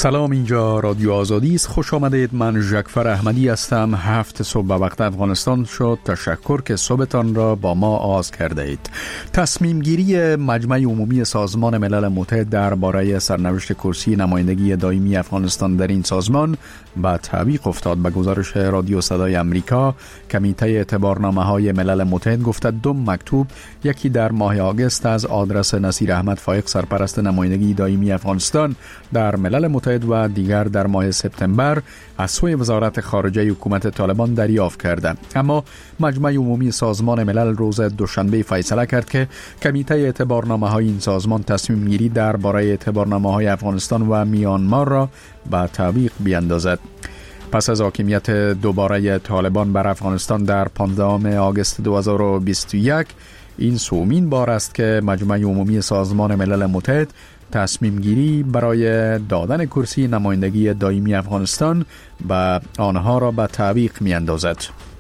سلام، اینجا رادیو آزادی است. خوش آمدید. من ژکفر احمدی هستم. 7 صبح به وقت افغانستان شد. تشکر که صبحتان را با ما آغاز کرده اید. تصمیم گیری مجمع عمومی سازمان ملل متحد درباره سرنوشت کرسی نمایندگی دائمی افغانستان در این سازمان به تعویق افتاد. به گزارش رادیو صدای امریکا، کمیته اعتبارنامه‌های ملل متحد گفته 2 مکتوب، یکی در ماه آگوست از آدرس نصیر احمد فایق سرپرست نمایندگی دائمی افغانستان در ملل متحد و دیگر در ماه سپتامبر از سوی وزارت خارجه حکومت طالبان دریافت کرده. اما مجمع عمومی سازمان ملل روز دوشنبه فیصله کرد که کمیته اعتبارنامه‌های این سازمان تصمیم گیری درباره اعتبارنامه‌های افغانستان و میانمار را به تعویق بیندازد. پس از حاکمیت دوباره طالبان بر افغانستان در 15 آگوست 2021، این سومین بار است که مجمع عمومی سازمان ملل متحد تصمیم گیری برای دادن کرسی نمایندگی دائمی افغانستان به آنها را به تعویق می اندازد.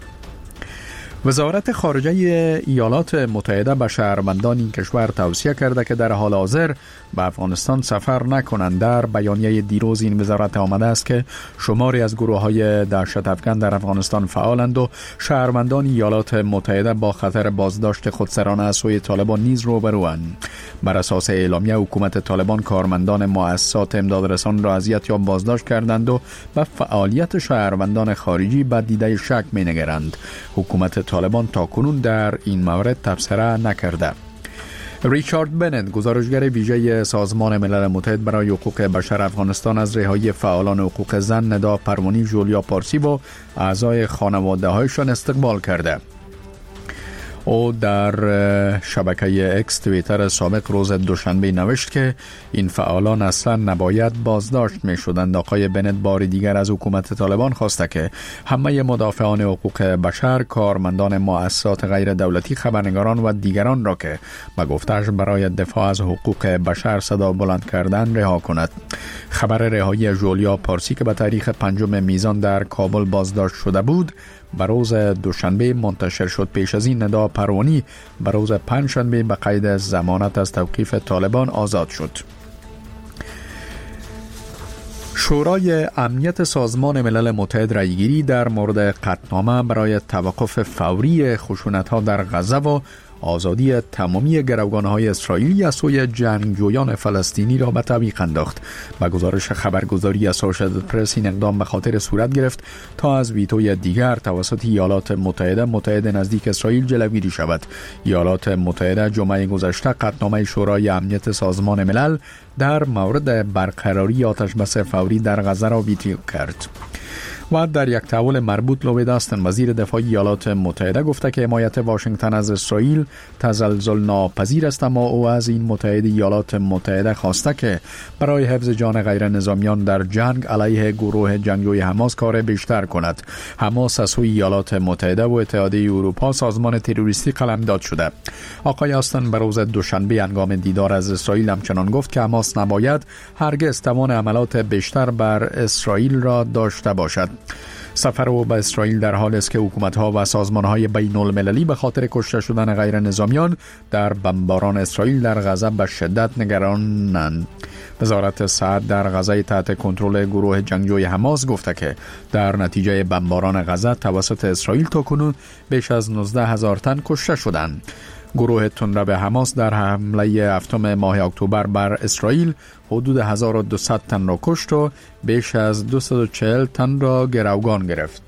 وزارت خارجه ایالات متحده به شهروندان این کشور توصیه کرده که در حال حاضر به افغانستان سفر نکنند. در بیانیه دیروز این وزارت آمده است که شماری از گروه‌های دهشت افکن در افغانستان فعالند و شهروندان ایالات متحده با خطر بازداشت خودسرانه از سوی طالبان نیز روبروند. بر اساس اعلامیه، حکومت طالبان کارمندان مؤسسات امدادرسان را اذیت یا بازداشت کردند و به فعالیت شهروندان خارجی به دیده شک می‌نگرند. حکومت طالبان تاکنون در این مورد تبصره نکرده. ریچارد بنت، گزارشگر ویژه سازمان ملل متحد برای حقوق بشر افغانستان، از رهایی فعالان حقوق زن ندا پروانی، جولیا پارسی و اعضای خانواده‌هایشان استقبال کرده. او در شبکه اکس توییتر سابق روز دوشنبه نوشت که این فعالان اصلا نباید بازداشت می شدند. آقای بنت بار دیگر از حکومت طالبان خواسته که همه مدافعان حقوق بشر، کارمندان مؤسسات غیر دولتی، خبرنگاران و دیگران را که به گفته‌اش برای دفاع از حقوق بشر صدا بلند کردند رها کند. خبر رهایی جولیا پارسی که به تاریخ 5 میزان در کابل بازداشت شده بود، به روز دوشنبه منتشر شد. پیش از این ندا پروانی به روز پنجشنبه به قید ضمانت از توقیف طالبان آزاد شد. شورای امنیت سازمان ملل متحد رأیگیری در مورد قطعنامه برای توقف فوری خشونت‌ها در غزه و آزادی تمامی گروگان‌های اسرائیلی از سوی جنگجویان فلسطینی را به تعویق انداخت. با گزارش خبرگزاری اسوسییتد پرس، این اقدام به خاطر صورت گرفت تا از ویتوی دیگر توسط ایالات متحده نزدیک اسرائیل جلوگیری شود. ایالات متحده جمعه گذشته قطعنامه شورای امنیت سازمان ملل در مورد برقراری آتشبس فوری در غزه را ویتو کرد. و در یک تحول مربوط، لوید آستن، وزیر دفاع ایالات متحده، گفته که حمایت واشنگتن از اسرائیل تزلزل ناپذیر است، اما او از این متحد ایالات متحده خواسته که برای حفظ جان غیر نظامیان در جنگ علیه گروه جنگجوی حماس کار بیشتر کند. حماس از سوی ایالات متحده و اتحادیه اروپا سازمان تروریستی قلمداد شده. آقای آستن به روز دوشنبه هنگام دیدار از اسرائیل همچنان گفت که حماس نباید هرگز توان عملات بیشتر بر اسرائیل را داشته باشد. سفر او به اسرائیل در حال است که حکومت‌ها و سازمان‌های بین‌المللی به خاطر کشته شدن غیر نظامیان در بمباران اسرائیل در غزه به شدت نگرانند. وزارت صحت در غزه تحت کنترل گروه جنگجوی حماس گفته که در نتیجه بمباران غزه توسط اسرائیل تاکنون بیش از 19,000 تن کشته شدند. گروه تندرو حماس در حمله 7 ماه اکتبر بر اسرائیل حدود 1200 تن را کشت و بیش از 240 تن را گروگان گرفت.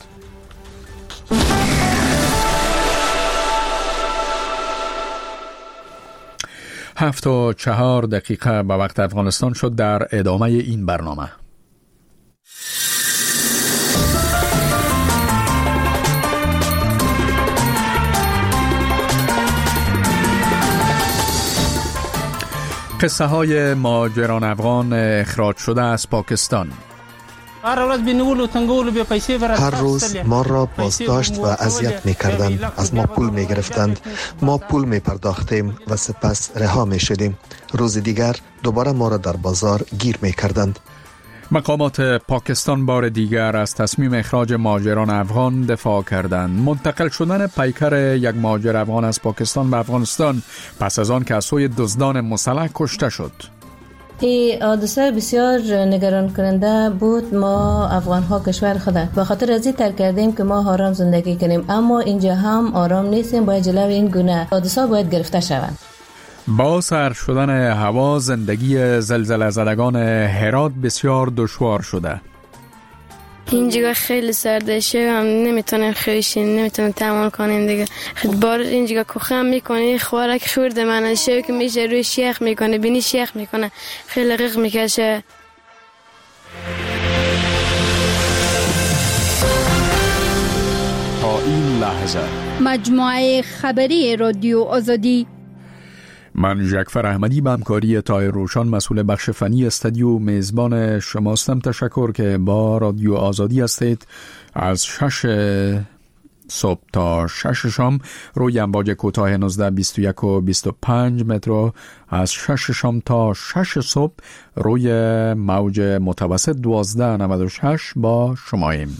7:04 به وقت افغانستان شد. در ادامه این برنامه قصه های مهاجران افغان اخراج شده از پاکستان. هر روز ما را بازداشت و اذیت می کردند. از ما پول می گرفتند. ما پول می پرداختیم و سپس رها می شدیم. روز دیگر دوباره ما را در بازار گیر می کردند. مقامات پاکستان بار دیگر از تصمیم اخراج مهاجران افغان دفاع کردند. منتقل شدن پیکر یک مهاجر افغان از پاکستان به افغانستان پس از آن که از سوی دزدان مسلح کشته شد. این حادثه بسیار نگران کننده بود. ما افغان ها کشور خود به خاطر از این ترک کردیم که ما آرام زندگی کنیم، اما اینجا هم آرام نیستیم. باید جلوی این گونه حادثه باید گرفته شود. با سرد شدن هوا زندگی زلزله زدگان هرات بسیار دشوار شده. اینجا خیلی سرده شه، هم نمیتونیم خیشیم، نمیتونیم تحمل کنیم دیگه. بار اینجا کوخم میکنه، خوراک خورده من شه که میشه روی شیخ میکنه، بینی شیخ میکنه، خیلی غیق میکشه. تا این لحظه مجموعه خبری رادیو آزادی. من جعفر احمدی به همکاری طاهر روشان مسئول بخش فنی استودیو میزبان شماستم. تشکر که با رادیو آزادی هستید. از 6 صبح تا 6 شام روی امواج کوتاه 19 21 و 25 متر، از 6 شام تا 6 صبح روی موج متوسط 1296 با شماییم.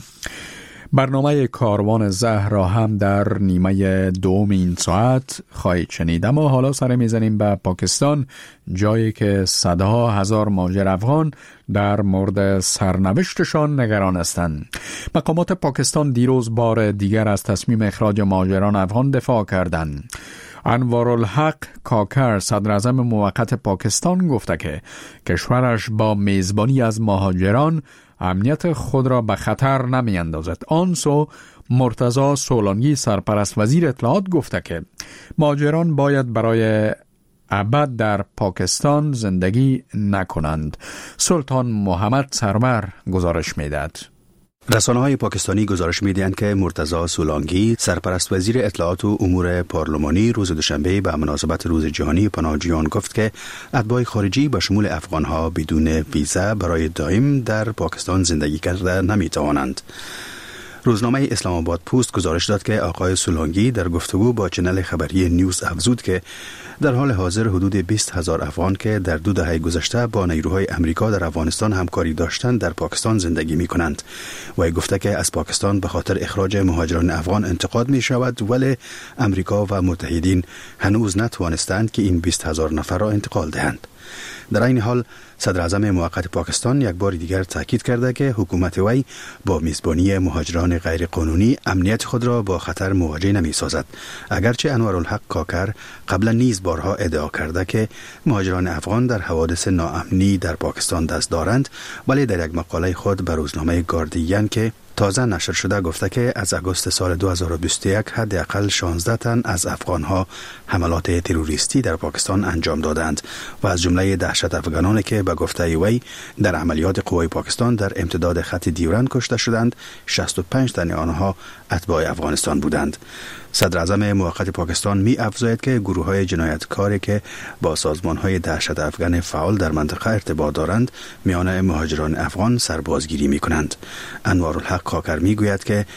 برنامه کاروان زهر را هم در نیمه دوم این ساعت خواهید شنید. اما حالا سر میزنیم به پاکستان، جایی که صدها هزار مهاجر افغان در مورد سرنوشتشان نگران هستند. مقامات پاکستان دیروز بار دیگر از تصمیم اخراج مهاجران افغان دفاع کردند. انوارالحق کاکر صدر اعظم موقت پاکستان گفته که کشورش با میزبانی از مهاجران امنیت خود را به خطر نمی اندازد. آنسو مرتضی سولانگی سرپرست وزیر اطلاعات گفته که مهاجران باید برای ابد در پاکستان زندگی نکنند. سلطان محمد سرور گزارش میدهد. رسانه‌های پاکستانی گزارش می‌دهند که مرتضی سولانگی سرپرست وزیر اطلاعات و امور پارلمانی روز دوشنبه به مناسبت روز جهانی پناهجویان گفت که اتباع خارجی به شمول افغان‌ها بدون ویزا برای دائم در پاکستان زندگی کرده نمی‌توانند. روزنامه اسلام آباد پست گزارش داد که آقای سولانگی در گفتگو با چنل خبری نیوز افزود که در حال حاضر حدود 20,000 افغان که در 2 دهه گذشته با نیروهای امریکا در افغانستان همکاری داشتند در پاکستان زندگی می کنند. و گفته که از پاکستان به خاطر اخراج مهاجران افغان انتقاد می شود، ولی امریکا و متحدین هنوز نتوانستند که این 20,000 نفر را انتقال دهند. در این حال صدر اعظم موقت پاکستان یک بار دیگر تاکید کرده که حکومت وی با میزبانی مهاجران غیر قانونی امنیت خود را با خطر مواجه نمی سازد. اگرچه انوارالحق کاکر قبلا نیز بارها ادعا کرده که مهاجران افغان در حوادث ناامنی در پاکستان دست دارند، ولی در یک مقاله خود به روزنامه گاردین که تازه نشر شده گفته که از اگست سال 2021 حداقل 16 تن از افغانها حملات تروریستی در پاکستان انجام دادند و از جمله دهشت افغانانی که به گفته وی در عملیات قوای پاکستان در امتداد خط دیورند کشته شدند، 65 تن آنها اتباع افغانستان بودند. صدر اعظم موقت پاکستان می افزاید که گروه‌های جنایتکاری که با سازمان‌های دهشت افغان فعال در منطقه ارتباط دارند میان مهاجران افغان سربازگیری می‌کنند. انوارالحق کاکر می‌گوید که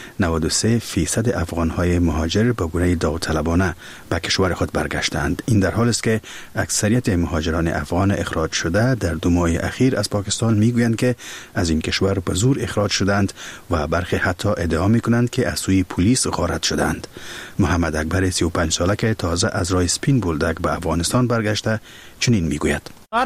93% افغان‌های مهاجر با گونه داوطلبانه به کشور خود برگشتند. این در حالی است که اکثریت مهاجران افغان اخراج شده در 2 ماه اخیر از پاکستان می‌گویند که از این کشور به زور اخراج شدند و برخی حتی ادعا می‌کنند که از سوی پلیس غارت شدند. محمد اکبر 35 ساله که تازه از راه سپین بولدک به افغانستان برگشته چنین میگوید: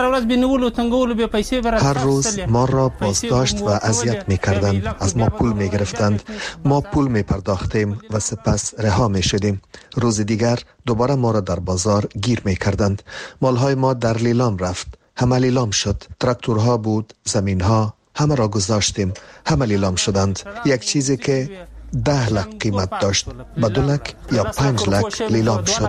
هر روز ما را بازداشت و اذیت می کردند. از ما پول می گرفتند. ما پول می پرداختیم و سپس رها می شدیم. روز دیگر دوباره ما را در بازار گیر می کردند. مالهای ما در لیلام رفت. همه لیلام شد. تراکتورها بود، زمینها، همه را گذاشتیم. همه لیلام شدند. یک چیزی که 10 لک قیمت داشت به 2 لک یا 5 لک لیلام شد.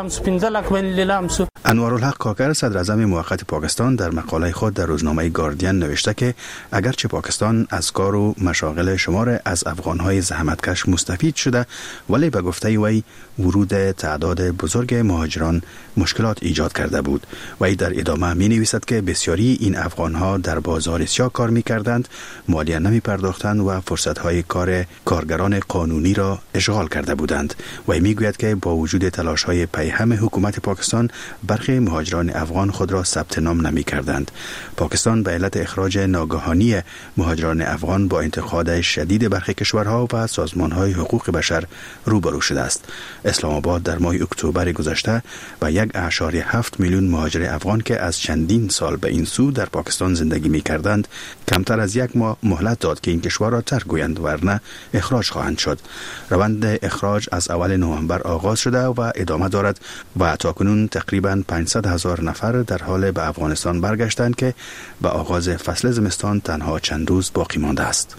انوارالحق کاکر صدر اعظم موقت پاکستان در مقاله خود در روزنامه گاردین نوشته که اگرچه پاکستان از کار و مشاغل شمار از افغانهای زحمتکش مستفید شده، ولی به گفته وی ورود تعداد بزرگ مهاجران مشکلات ایجاد کرده بود. وی در ادامه می نویسد که بسیاری این افغانها در بازار سیاه کار می کردند، مالیه نمی پرداختند و فرصتهای کار کارگران مقامان قانونی را اشغال کرده بودند و میگوید که با وجود تلاش‌های پیهم حکومت پاکستان برخی مهاجران افغان خود را ثبت نام نمی‌کردند. پاکستان به علت اخراج ناگهانی مهاجران افغان با انتقاد شدید برخی کشورها و سازمان‌های حقوق بشر روبرو شده است. اسلام آباد در ماه اکتبر گذشته و 1.7 میلیون مهاجر افغان که از چندین سال به این سو در پاکستان زندگی می‌کردند کمتر از 1 ماه مهلت داد که این کشور را ترک گویند ورنه اخراج خواهند شد. روند اخراج از اول نوامبر آغاز شده و ادامه دارد و تاکنون تقریباً 500,000 نفر در حال به افغانستان برگشتند که به آغاز فصل زمستان تنها چند روز باقی مانده است.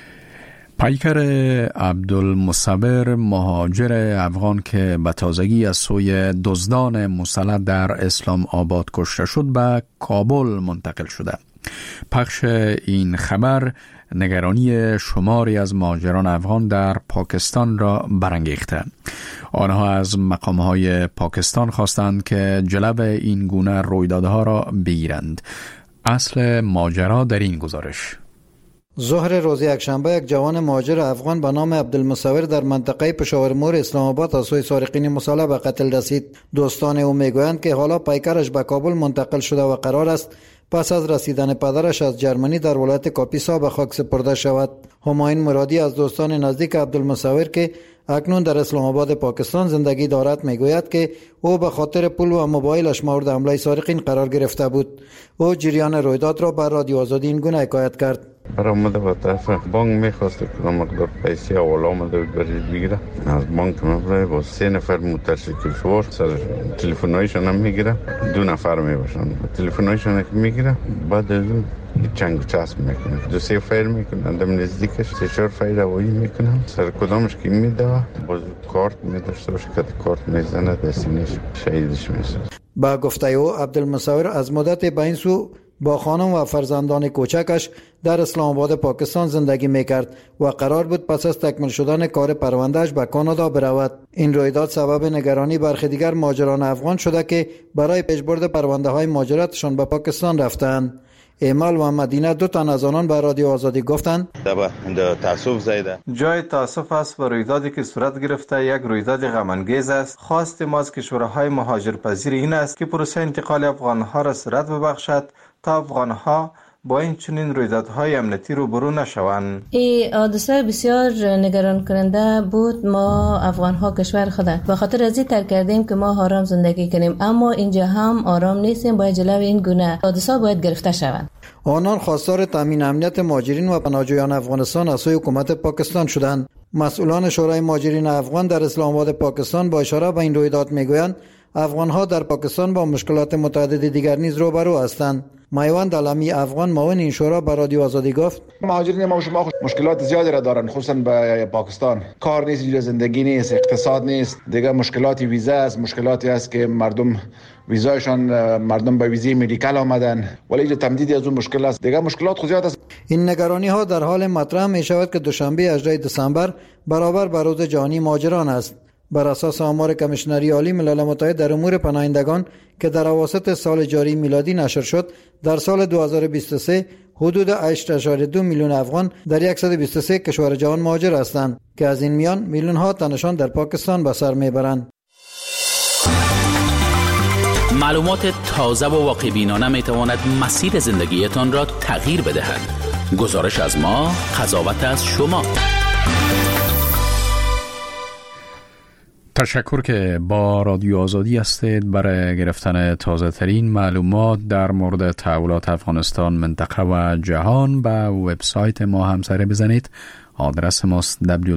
پیکر عبدالمصور مهاجر افغان که به تازگی از سوی دزدان مسلح در اسلام آباد کشته شد به کابل منتقل شده. پخش این خبر نگرانی شماری از مهاجران افغان در پاکستان را برانگیخته. آنها از مقام‌های پاکستان خواستند که جلو این گونه رویدادها را بگیرند. اصل ماجرا در این گزارش. ظهر روز یکشنبه یک جوان مهاجر افغان به نام عبدالمصور در منطقه پشاور مور اسلام آباد از سوی سارقین مسلح به قتل رسید. دوستان او میگویند که حالا پیکرش به کابل منتقل شده و قرار است پس از رسیدن پدرش از جرمنی در ولایت کاپیسا به خاک سپرده شود. همایون مرادی از دوستان نزدیک عبدالمصور که اکنون در اسلام آباد پاکستان زندگی دارد میگوید که او به خاطر پول و موبایلش مورد حمله سارقین قرار گرفته بود. او جریان رویداد را بر رادیو آزادی این گونه حکایت کرد. برآمده به طرف بانک میخواست که مقدار پیسه حواله آمده بود برای بگیره. از بانک مبره با 3 نفر موتورسیکل سوار سر تلفن‌هایشان هم میگیره. 2 نفر میباشن. تلفن‌هایشان که میگیره بعد از اون چنگ و چسب میکنه. 2-3 فایر میکنن. دم نزدیکش 3-4 فایر هوایی میکنن. سر کدامش که میده باز کارت میداشته باشه که کارت میزنه دستینش شهیدش میشه. با گفته او عبدالمصور از مدت به این سو با خانم و فرزندان کوچکش در اسلام آباد پاکستان زندگی میکرد و قرار بود پس از تکمیل شدن کار پروندهش به کانادا برود. این رویداد سبب نگرانی برخی دیگر مهاجران افغان شده که برای پیشبرد پرونده های مهاجرتشان به پاکستان رفتند. ایمال و مدینه 2 تن از آنان به رادیو آزادی گفتند جای تاسف است و رویدادی که صورت گرفته یک رویداد غم انگیز است. خواست ما از کشورهای مهاجرپذیر این است که پروسه انتقال افغانها را سرعت ببخشد تا افغانها با این چنین رویدادهای امنیتی روبرو نشوند. این حادثه بسیار نگران کننده بود. ما افغانها کشور خود به خاطر از این ترک کردیم که ما آرام زندگی کنیم، اما اینجا هم آرام نیستیم. باید جلوی این گونه حادثه باید گرفته شوند. آنان خواستار تامین امنیت مهاجرین و پناهجویان افغانستان از سوی حکومت پاکستان شدند. مسئولان شورای مهاجرین افغان در اسلام آباد پاکستان با اشاره به این رویداد میگویند افغانها در پاکستان با مشکلات متعدد دیگر نیز روبرو هستند. میوند علمی افغان معاون این شورا به رادیو آزادی گفت مهاجرین ما شما مشکلات زیادی را دارن، خصوصا به پاکستان. کار نیست، زندگی نیست، اقتصاد نیست، دیگه مشکلاتی ویزا است، مشکلاتی است که مردم به ویزای مدیکال آمدن ولی اینجا تمدیدی از اون مشکل است. دیگه مشکلات خود زیاد است. این نگرانی ها در حال مطرح می شود که دوشنبه 18 دسامبر برابر با روز جهانی مهاجران است. بر اساس آمار کمیشنری عالی ملل متحد در امور پناهندگان که در اواسط سال جاری میلادی نشر شد، در سال 2023 حدود 8.2 میلیون افغان در 123 کشور جهان مهاجر هستند که از این میان میلیون ها تنشان در پاکستان به سر میبرند. معلومات تازه و واقع‌بینانه میتواند مسیر زندگیتان را تغییر بدهد. گزارش از ما، قضاوت از شما. تشکر که با رادیو آزادی هستید. برای گرفتن تازه ترین معلومات در مورد تحولات افغانستان، منطقه و جهان به وبسایت ما هم سر بزنید. آدرس ماست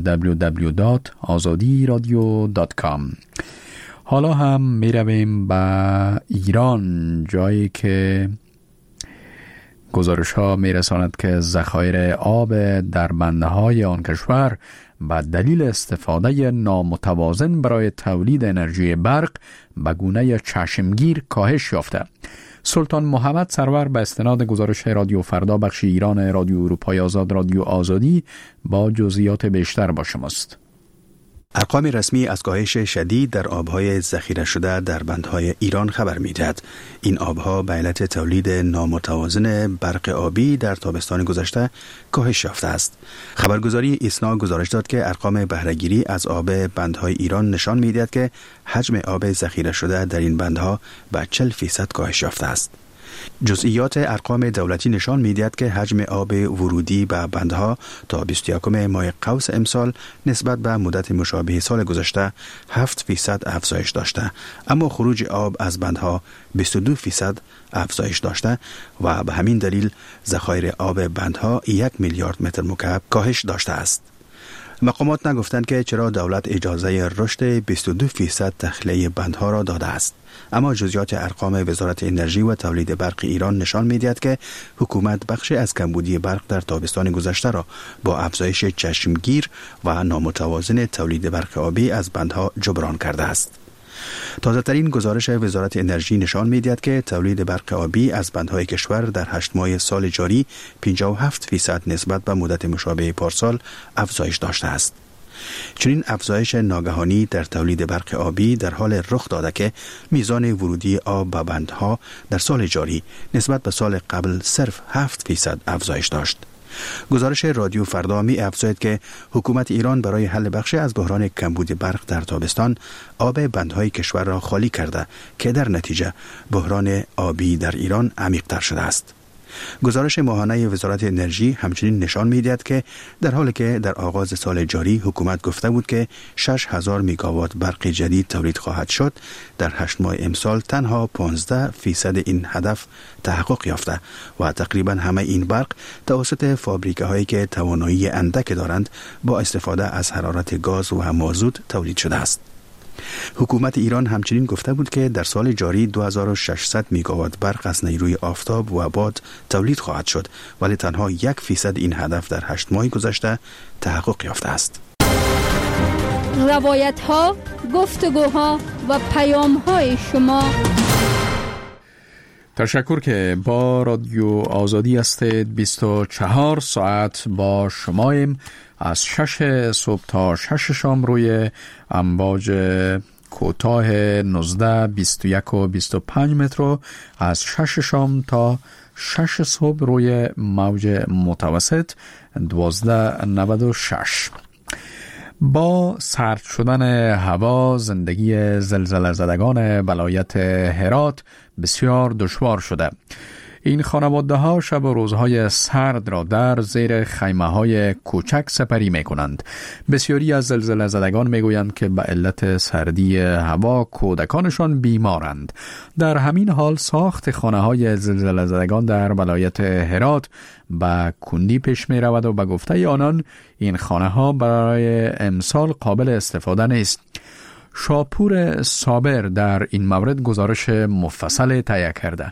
www.azadiradio.com. حالا هم می رویم به ایران، جایی که گزارش ها می رساند که ذخایر آب در بنده های آن کشور به دلیل استفاده نامتوازن برای تولید انرژی برق به گونه چشمگیر کاهش یافته. سلطان محمد سرور به استناد گزارش رادیو فردا بخش ایران رادیو اروپای آزاد رادیو آزادی با جزئیات بیشتر با شماست. ارقام رسمی از کاهش شدید در آبهای ذخیره شده در بندهای ایران خبر می‌دهد. این آبها به علت تولید نامتوازن برق آبی در تابستان گذشته کاهش یافته است. خبرگزاری ایسنا گزارش داد که ارقام بهره‌گیری از آب بندهای ایران نشان می‌دهد که حجم آب ذخیره شده در این بندها به 40% کاهش یافته است. جزئیات ارقام دولتی نشان می‌دهد که حجم آب ورودی به بندها تا 21 ماه قوس امسال نسبت به مدت مشابه سال گذشته 7% افزایش داشته، اما خروج آب از بندها 22% افزایش داشته و به همین دلیل ذخایر آب بندها 1 میلیارد متر مکعب کاهش داشته است. مقامات نگفتند که چرا دولت اجازه رشد 22% تخلیه بندها را داده است، اما جزئیات ارقام وزارت انرژی و تولید برق ایران نشان می‌دهد که حکومت بخشی از کمبودی برق در تابستان گذشته را با افزایش چشمگیر و نامتوازن تولید برق آبی از بندها جبران کرده است. تازه‌ترین گزارش وزارت انرژی نشان می‌دهد که تولید برق آبی از بندهای کشور در 8 ماه سال جاری 57% نسبت به مدت مشابه پارسال افزایش داشته است. چنین افزایش ناگهانی در تولید برق آبی در حال رخ داده که میزان ورودی آب به بندها در سال جاری نسبت به سال قبل صرف 7% افزایش داشت. گزارش رادیو فردا می افزاید که حکومت ایران برای حل بخشی از بحران کمبود برق در تابستان آب بندهای کشور را خالی کرده که در نتیجه بحران آبی در ایران عمیق‌تر شده است. گزارش ماهانه وزارت انرژی همچنین نشان می‌دهد که در حالی که در آغاز سال جاری حکومت گفته بود که 6000 میگاوات برق جدید تولید خواهد شد، در 8 ماه امسال تنها 15% این هدف تحقق یافته و تقریبا همه این برق توسط فابریکه‌هایی که توانایی اندک دارند با استفاده از حرارت گاز و مازوت تولید شده است. حکومت ایران همچنین گفته بود که در سال جاری 2600 میگاوات برق از نیروی آفتاب و باد تولید خواهد شد، ولی تنها 1% این هدف در 8 ماه گذشته تحقق یافته است. روایت ها، گفتگوها و پیام های شما. تشکر که با رادیو آزادی هستید. 24 ساعت با شماییم از 6 صبح تا 6 شام روی امواج کوتاه 19 21 و 25 متر، از 6 شام تا 6 صبح روی موج متوسط 1296. با سرد شدن هوا زندگی زلزله زدگان ولایت هرات بسیار دشوار شده. این خانواده ها شب و روزهای سرد را در زیر خیمه های کوچک سپری می کنند. بسیاری از زلزله زدگان می گویند که به علت سردی هوا کودکانشان بیمارند. در همین حال ساخت خانه های زلزله زدگان در ولایت هرات به کندی پیش می رود و به گفته آنان این خانه ها برای امسال قابل استفاده نیست. شاپور صابر در این مورد گزارش مفصل تهیه کرده.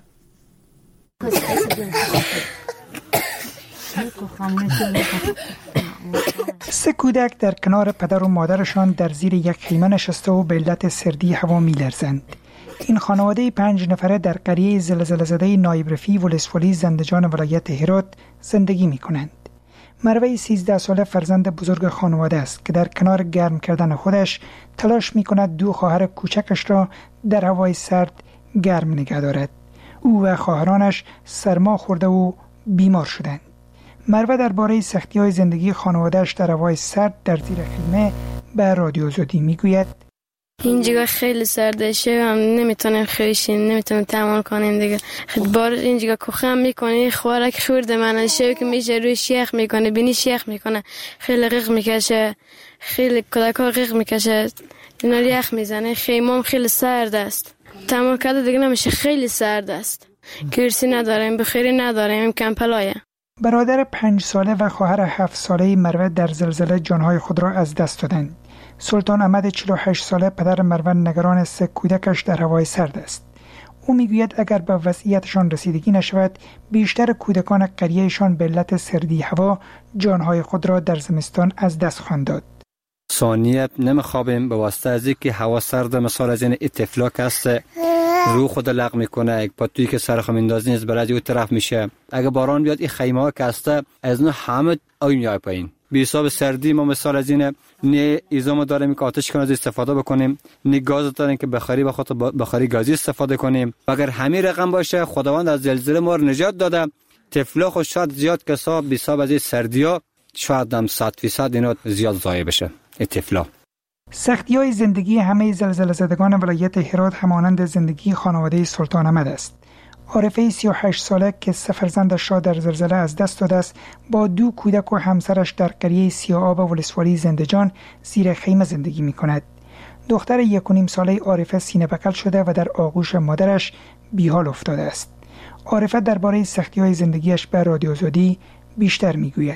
3 کودک در کنار پدر و مادرشان در زیر یک خیمه نشسته و به علت سردی هوا می‌لرزند. این خانواده 5 نفره در قریه زلزله زده نایب رفیع ولسوالی زندجان ولایت هرات زندگی می‌کنند. مروه 13 ساله فرزند بزرگ خانواده است که در کنار گرم کردن خودش تلاش می‌کند 2 خواهر کوچکش را در هوای سرد گرم نگه دارد. او و خواهرانش سرما خورده و بیمار شدند. مروه درباره سختی‌های زندگی خانواده‌اش در هوای سرد در زیر خیمه به رادیو آزادی میگوید: اینجا خیلی سرده هم نمیتونیم خیشیم، نمیتونیم تحمل کنیم دیگه. بار اینجا کوخم میکنه، خوراک خورده من شب که میشه روی شیخ میکنه، بینی شیخ میکنه، خیلی غیق میکشه، خیلی کودکا غیق میکشه، اینا یخ میزنه. خیمم خیلی سرد است، تمام کرده دیگه نمیشه، خیلی سرد است. کرسی نداریم، بخیری نداریم، کمپلایه. برادر 5 ساله و خواهر 7 ساله مروه در زلزله جانهای خود را از دست دادند. سلطان احمد 48 ساله پدر مروه نگران 3 کودکش در هوای سرد است. او میگوید اگر به وضعیتشان رسیدگی نشود، بیشتر کودکان قریهشان به علت سردی هوا جانهای خود را در زمستان از دست خواهند داد. ثانیه نمیخوابیم به واسطه از اینکه هوا سرد، مثال از این اتفلاک است، رو خود لغ میکنه، یک پاتویی که سرخ میندازی نیست برای او طرف میشه. اگه باران بیاد این خیمه ها که هسته از اون همه آوی میای پایین به حساب سردی ما مثال از اینه نه ایزامو داریم که آتش کنه استفاده بکنیم، نه گاز داریم که بخاری بخاطر بخاری گازی استفاده کنیم. اگر همین رقم باشه خداوند از زلزله ما رو نجات داده. طفلا خود شاید زیاد کسا به حساب از سردیا شاید هم 100% اینا زیاد ضایع بشه. طفلا سختی‌های زندگی همه زلزله زدگان ولایت هرات همانند زندگی خانواده سلطان احمد است. عارفه 38 ساله که سه فرزندش را در زلزله از دست داده است با 2 کودک و همسرش در قریه سیاآب ولسوالی زندجان زیر خیمه زندگی می کند. دختر 1.5 ساله عارفه سینه بکل شده و در آغوش مادرش بیحال افتاده است. عارفه درباره سختی‌های زندگیش به رادیو آزادی بیشتر میگوید.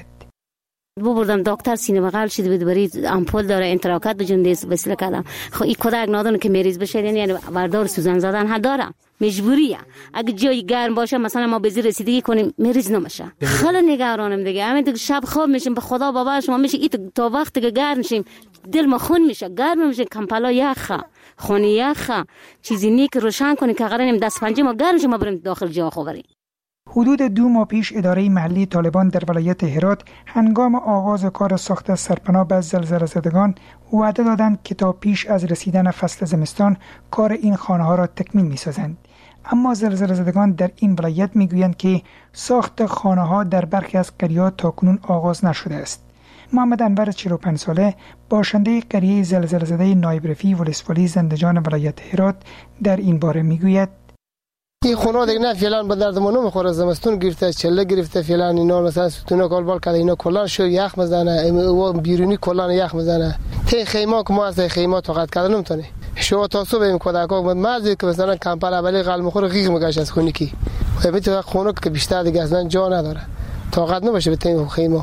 بردم دکتر سینه بغل شده بود برای امپول داره انتراکت بجندیس وسیله کردم. خب این کودک نادون که مریض بشه یعنی بردار سوزن زدن ها دارم مجبوریه. اگه جای گرم باشه مثلا ما به زیر رسیدگی کنیم مریض نمیشه. خیلی نگرانم دیگه. همین دیگه شب خواب میشیم به خدا بابا شما میشه تا وقتی که گرم میشیم دل ما خون میشه گرم میشه کمپلا یخه خونی یخه چیزی نیک روشن کنی که قراریم دست پنجه ما گرم شه ما بریم داخل جا خوبریم. حدود 2 ماه پیش اداره محلی طالبان در ولایت هرات هنگام آغاز کار ساخت سرپناه به زلزله زدگان وعده دادند که تا پیش از رسیدن فصل زمستان کار این خانه ها را تکمیل می سازند. اما زلزله زدگان در این ولایت می گویند که ساخت خانه ها در برخی از قریه‌ها تاکنون آغاز نشده است. محمد انور 45 ساله باشنده قریه زلزله زده نایب رفیع ولسوالی زندجان ولایت هرات در این باره می گوید این خونه دیگه نه فعلا به درد ما نمیخوره. زمستون گرفته چله گرفته فعلا اینا مثلا ستونا کالبال کرده اینا کلا شو یخ میزنه و بیرونی کلا یخ میزنه. تی خیمه که ما از خیمه طاقت کردن نمیتونه. شو تاسو به کودکا مزه که مثلا کمپر اولی قلم میخوره غیغ میگشه از خونه کی. البته خونه که بیشتر دیگه اصلا جا نداره. طاقت نمیشه به تی خیمه.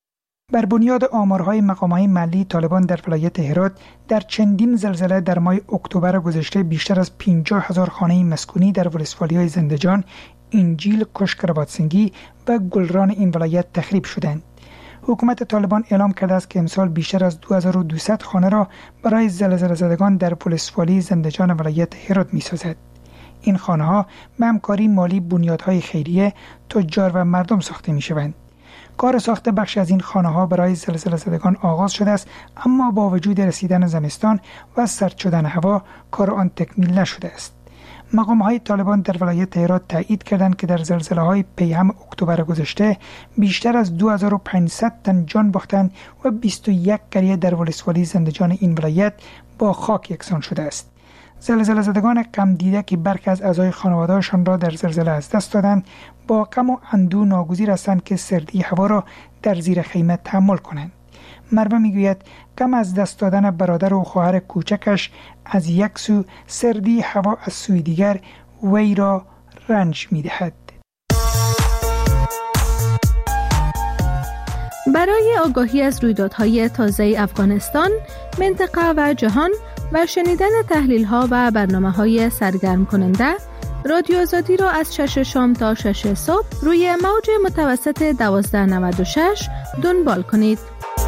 بر بنیاد آمارهای مقامهای محلی طالبان در ولایت هرات در چندین زلزله در ماه اکتبر گذشته بیشتر از 50,000 خانه مسکونی در ولسوالی‌های زندجان، انجیل، کشکرباتسنگی و گلران این ولایت تخریب شدند. حکومت طالبان اعلام کرده است که امسال بیشتر از 2200 خانه را برای زلزله زدگان در ولسوالی زندجان ولایت هرات می‌سازد. این خانه‌ها به همکاری مالی بنیادهای خیریه، تجار و مردم ساخته می‌شوند. کار ساخت بخش از این خانه ها برای زلزله زدگان آغاز شده است، اما با وجود رسیدن زمستان و سرد شدن هوا کار آن تکمیل نشده است. مقام های طالبان در ولایت هرات تایید کردند که در زلزله های پیهم اکتبر گذشته بیشتر از 2500 تن جان باختند و 21 قریه در ولسوالی زندجان این ولایت با خاک یکسان شده است. زلزله زدگان غم دیده که برخی از اعضای خانواده‌شان را در زلزله از دست دادند با غم و اندوه ناگزیر هستند که سردی هوا را در زیر خیمه تحمل کنند. مروه میگوید غم از دست دادن برادر و خواهر کوچکش از یک سو، سردی هوا از سوی دیگر وی را رنج میدهد. برای آگاهی از رویدادهای تازه افغانستان، منطقه و جهان و شنیدن تحلیل‌ها و برنامه‌های سرگرم کننده، رادیو آزادی را از 6 شام تا 6 صبح روی موج متوسط 1296 دنبال کنید.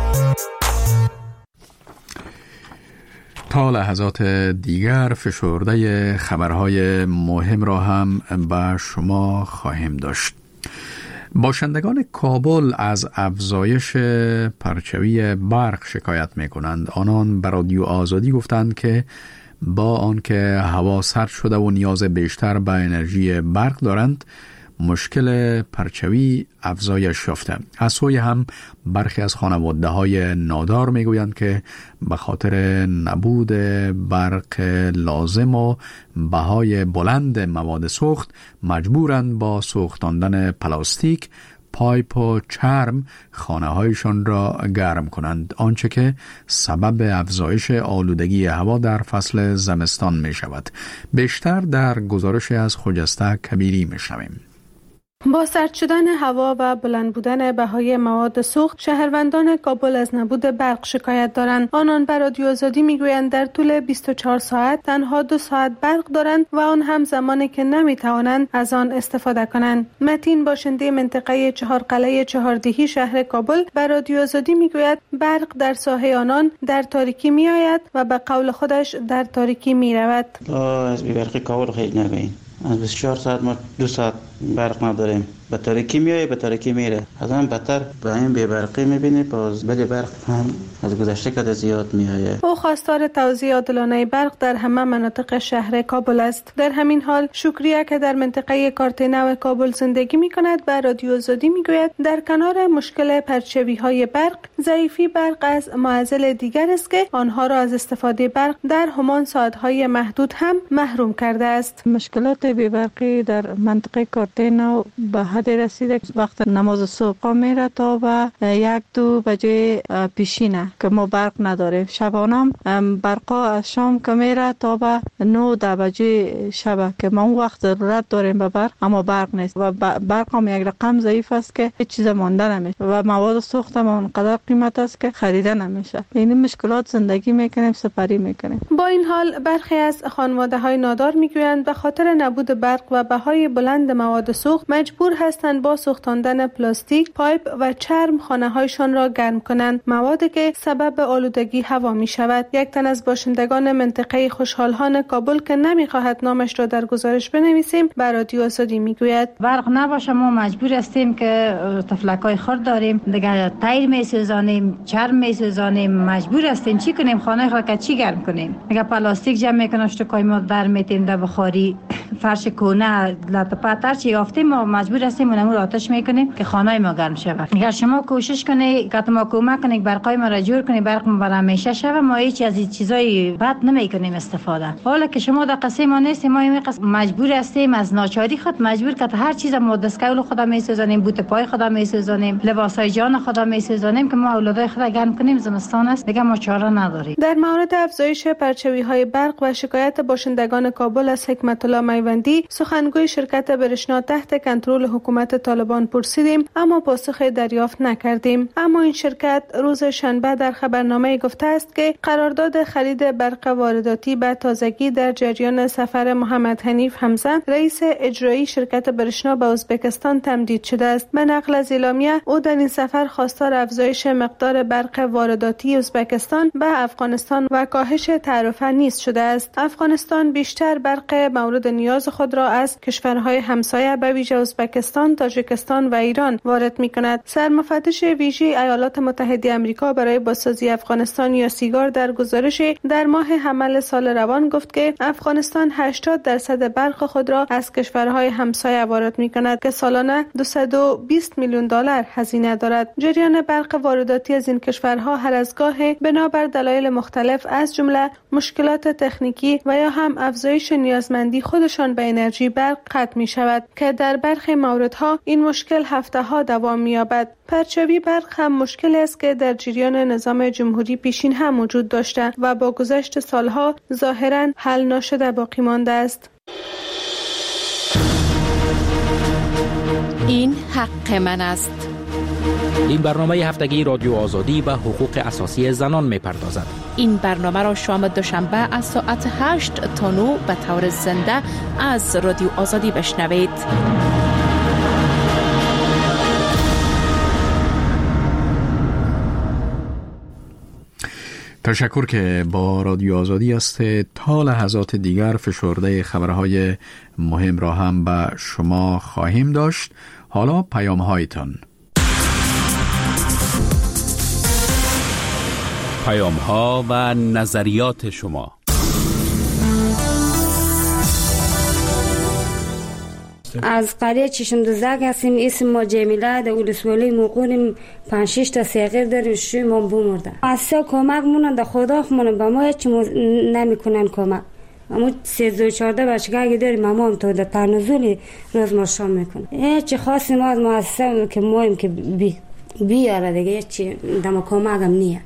تا لحظات دیگر فشرده خبرهای مهم را هم به شما خواهیم داشت. باشندگان کابل از افزایش پرچوی برق شکایت می کنند. آنان به رادیو آزادی گفتند که با آنکه هوا سرد شده و نیاز بیشتر به انرژی برق دارند، مشکل پرچوی افزایش یافته. از سوی هم برخی از خانواده‌های نادار میگویند که به خاطر نبود برق لازم و بهای بلند مواد سوخت مجبورند با سوختاندن پلاستیک، پایپ و چرم خانه‌هایشان را گرم کنند، آنچه که سبب افزایش آلودگی هوا در فصل زمستان می شود. بیشتر در گزارش از خجسته کبیری می شویم. با سرد شدن هوا و بلند بودن بهای مواد سوخت، شهروندان کابل از نبود برق شکایت دارند. آنان به رادیو آزادی میگویند در طول 24 ساعت تنها 2 ساعت برق دارند و آن هم زمانی که نمیتوانند از آن استفاده کنند. متین باشنده منطقه 4 قلعه چهاردهی شهر کابل به رادیو آزادی میگوید برق در ساحه آنان در تاریکی میآید و به قول خودش در تاریکی میرود. از برق کابل خیلی نگوییم. از 24 ساعت ما 2 ساعت برق نداریم. به تاریکی میایه به تاریکی میره. از هم بدتر به این بی‌برقی میبینی. باز بلی برق هم از گذشته که زیاد میایه. او خواستار توزیع عادلانه برق در همه مناطق شهر کابل است. در همین حال شکریه که در منطقه کارتنو کابل زندگی میکند به رادیو آزادی میگوید در کنار مشکل پرچوی های برق، ضعیفی برق از معضل دیگر است که آنها را از استفاده برق در همان ساعت‌های محدود هم محروم کرده است. مشکلات بی‌برقی در منطقه کارتنو به حد رسیده وقت نماز صبح میره تا به 1-2 بجه پیشینه که ما برق نداریم. شبانم برقا از شام که میره تا به 9-10 بجه شب که ما اون وقت ضرورت داریم به برق، اما برق نیست و برق هم یک رقم ضعیف است که هیچ چیز مانده نمیشه و مواد سوخت هم اونقدر قیمت است که خریده نمیشه. این مشکلات زندگی میکنیم، سپری میکنیم. با این حال برخی از خانواده‌های نادار میگویند به خاطر نبود برق و بهای بلند مواد سوخت مجبور هستند با سوختاندن پلاستیک، پایپ و چرم خانه‌هایشان را گرم کنند، موادی که سبب آلودگی هوا میشود. یک تن از باشندگان منطقه خوشحالخان کابل که نمیخواهد نامش را در گزارش بنویسیم به رادیو آزادی میگوید برق نباشه ما مجبور هستیم که تفلکای خرد داریم دیگه، تیر میسوزانیم، چرم میسوزانیم، مجبور هستیم چی کنیم؟ خانه را که چی گرم کنیم؟ میگه پلاستیک جمع میکنیم، اشتکای ما در میتیم در بخاری، فرش کونه، لطفت هر چی یافتیم ما مجبور هستیم اونمو آتش میکنیم که خانه ما گرم شود. اگر شما کوشش کنید که ما کمک کنید برقای ما را جور کنید، برق ما برای همیشه شود، ما هیچ از این چیزای بد نمیکنیم استفاده. حالا که شما در قصه ما نیستیم، ما مجبور هستیم از ناچاری خود مجبور که هر چیز ما دستکول خدا میسوزانیم، بوت پای خدا میسوزانیم، لباسای جان خدا میسوزانیم که ما اولادای خدا گرم کنیم. زمستان است دیگه ما چاره نداریم. در مورد افزایش پرچوی های برق و شکایت باشندگان کابل از حکمت الله میوندی، سخنگوی شرکت برشنا تحت کنترل حکومت طالبان پرسیدیم اما پاسخی دریافت نکردیم. اما این شرکت روز شنبه در خبرنامه گفته است که قرارداد خرید برق وارداتی به تازگی در جریان سفر محمد حنیف حمزه رئیس اجرایی شرکت برشنا به ازبکستان تمدید شده است. به نقل از اعلامیه او در این سفر خواستار افزایش مقدار برق وارداتی ازبکستان به افغانستان و کاهش تعرفه نیز شده است. افغانستان بیشتر برق مورد نیاز خود را از کشورهای همسایه به ویژه ازبکستان، تاجیکستان و ایران وارد می‌کند. سرمفتش ویژه ایالات متحده آمریکا برای بازسازی افغانستان یا سیگار در گزارش در ماه حمل سال روان گفت که افغانستان 80% برق خود را از کشورهای همسایه وارد می‌کند که سالانه 220 میلیون دلار هزینه دارد. جریان برق وارداتی از این کشورها هر از گاهی بنابر دلایل مختلف از جمله مشکلات تکنیکی و یا هم افزایش نیازمندی خودشان به انرژی برق قطع می‌شود که در برخی موردها این مشکل هفته‌ها دوام می‌یابد. پرچوی برق هم مشکل است که در جریان نظام جمهوری پیشین هم وجود داشته و با گذشت سالها ظاهراً حل نشده باقی مانده است. این حق من است. این برنامه هفتگی رادیو آزادی به حقوق اساسی زنان می‌پردازد. این برنامه را شام دوشنبه از ساعت 8 تا 9 به طور زنده از رادیو آزادی بشنوید. تشکر که با رادیو آزادی است. تا لحظات دیگر فشرده خبرهای مهم را هم به شما خواهیم داشت. حالا پیام هایتان. پیام ها و نظریات شما. از قریه چشم دزدک هستیم. اسم ما جمیله در ولسوالی موقعیم 5-6 تا صغیر داریم. شوی ما بمرده. اصلا کمک مونن در خدا خمونن به ما هیچ نمیکنن کمک. اما 13-14 بچگاه داریم. اما هم تا در تنزلی روز ما شام میکنن. هیچ خاصی ما از مؤسسه که مایم که بیاره دیگه هیچ دم کمک هم نیه.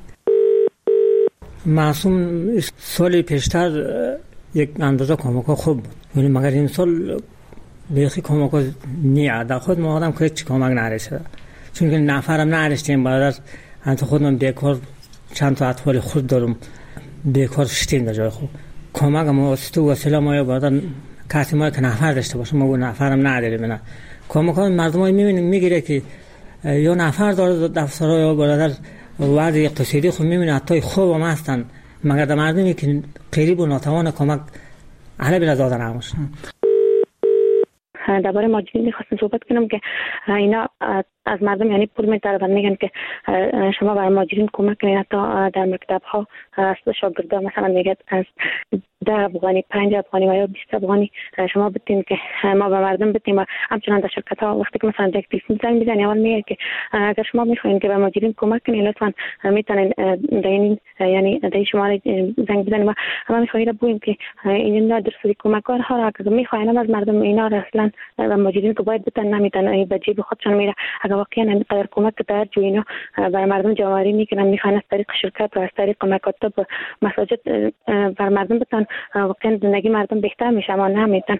معصوم سال پیشتر یک اندازه کمک خوب بود، ولی مگر این سال بیخی کمک نیه. در خود ما آدم که هیچ کمک نرسیده، چون که نفرم نرسیدیم. بعد از خودم بیکار چند تا اطفال خود دارم، بیکار شدیم در جای خوب. کمک ما وسیله ما بعد کسی ما که نفر داشته باشه، ما نفرم نداریم. نه کمک مردم میبینیم میگیره که یا نفر داره دفترها یا برادر وضع اقتصادی خود میبینه حتی خوب هم هستن، مگر در مردمی که قریب و ناتوان کمک علی بلا دادن همشن. درباره مهاجرین می‌خواستم صحبت کنم که اینا از مردم یعنی پول می‌طلبن، میگن که شما برای مهاجرین کمک کنید. حتی در مکتب‌ها شاگردان مثلا میگه از 10 افغانی 5 افغانی و یا 20 افغانی شما بتین که ما به مردم بتیم. و همچنان در شرکت‌ها وقتی که مثلا یک تلفن زنگ می‌زنی اول میگه که اگر شما می‌خواین که به مهاجرین کمک کنید لطفاً میتونین یعنی در شماره زنگ بزنید و ما می‌خوایم بگیم که اینا درستی کمک‌ها را که می‌خواین از مردم اینا را اصلا و مهاجرین که باید بتن نمیتونن به جیب خودشون میره. اگر واقعا اینقدر کمک در جو اینا برای مردم جمع‌آوری میکنن میخوان از طریق شرکت و از طریق مکاتب و مساجد بر مردم بتن واقعا زندگی مردم بهتر میشه اما نمیتونن.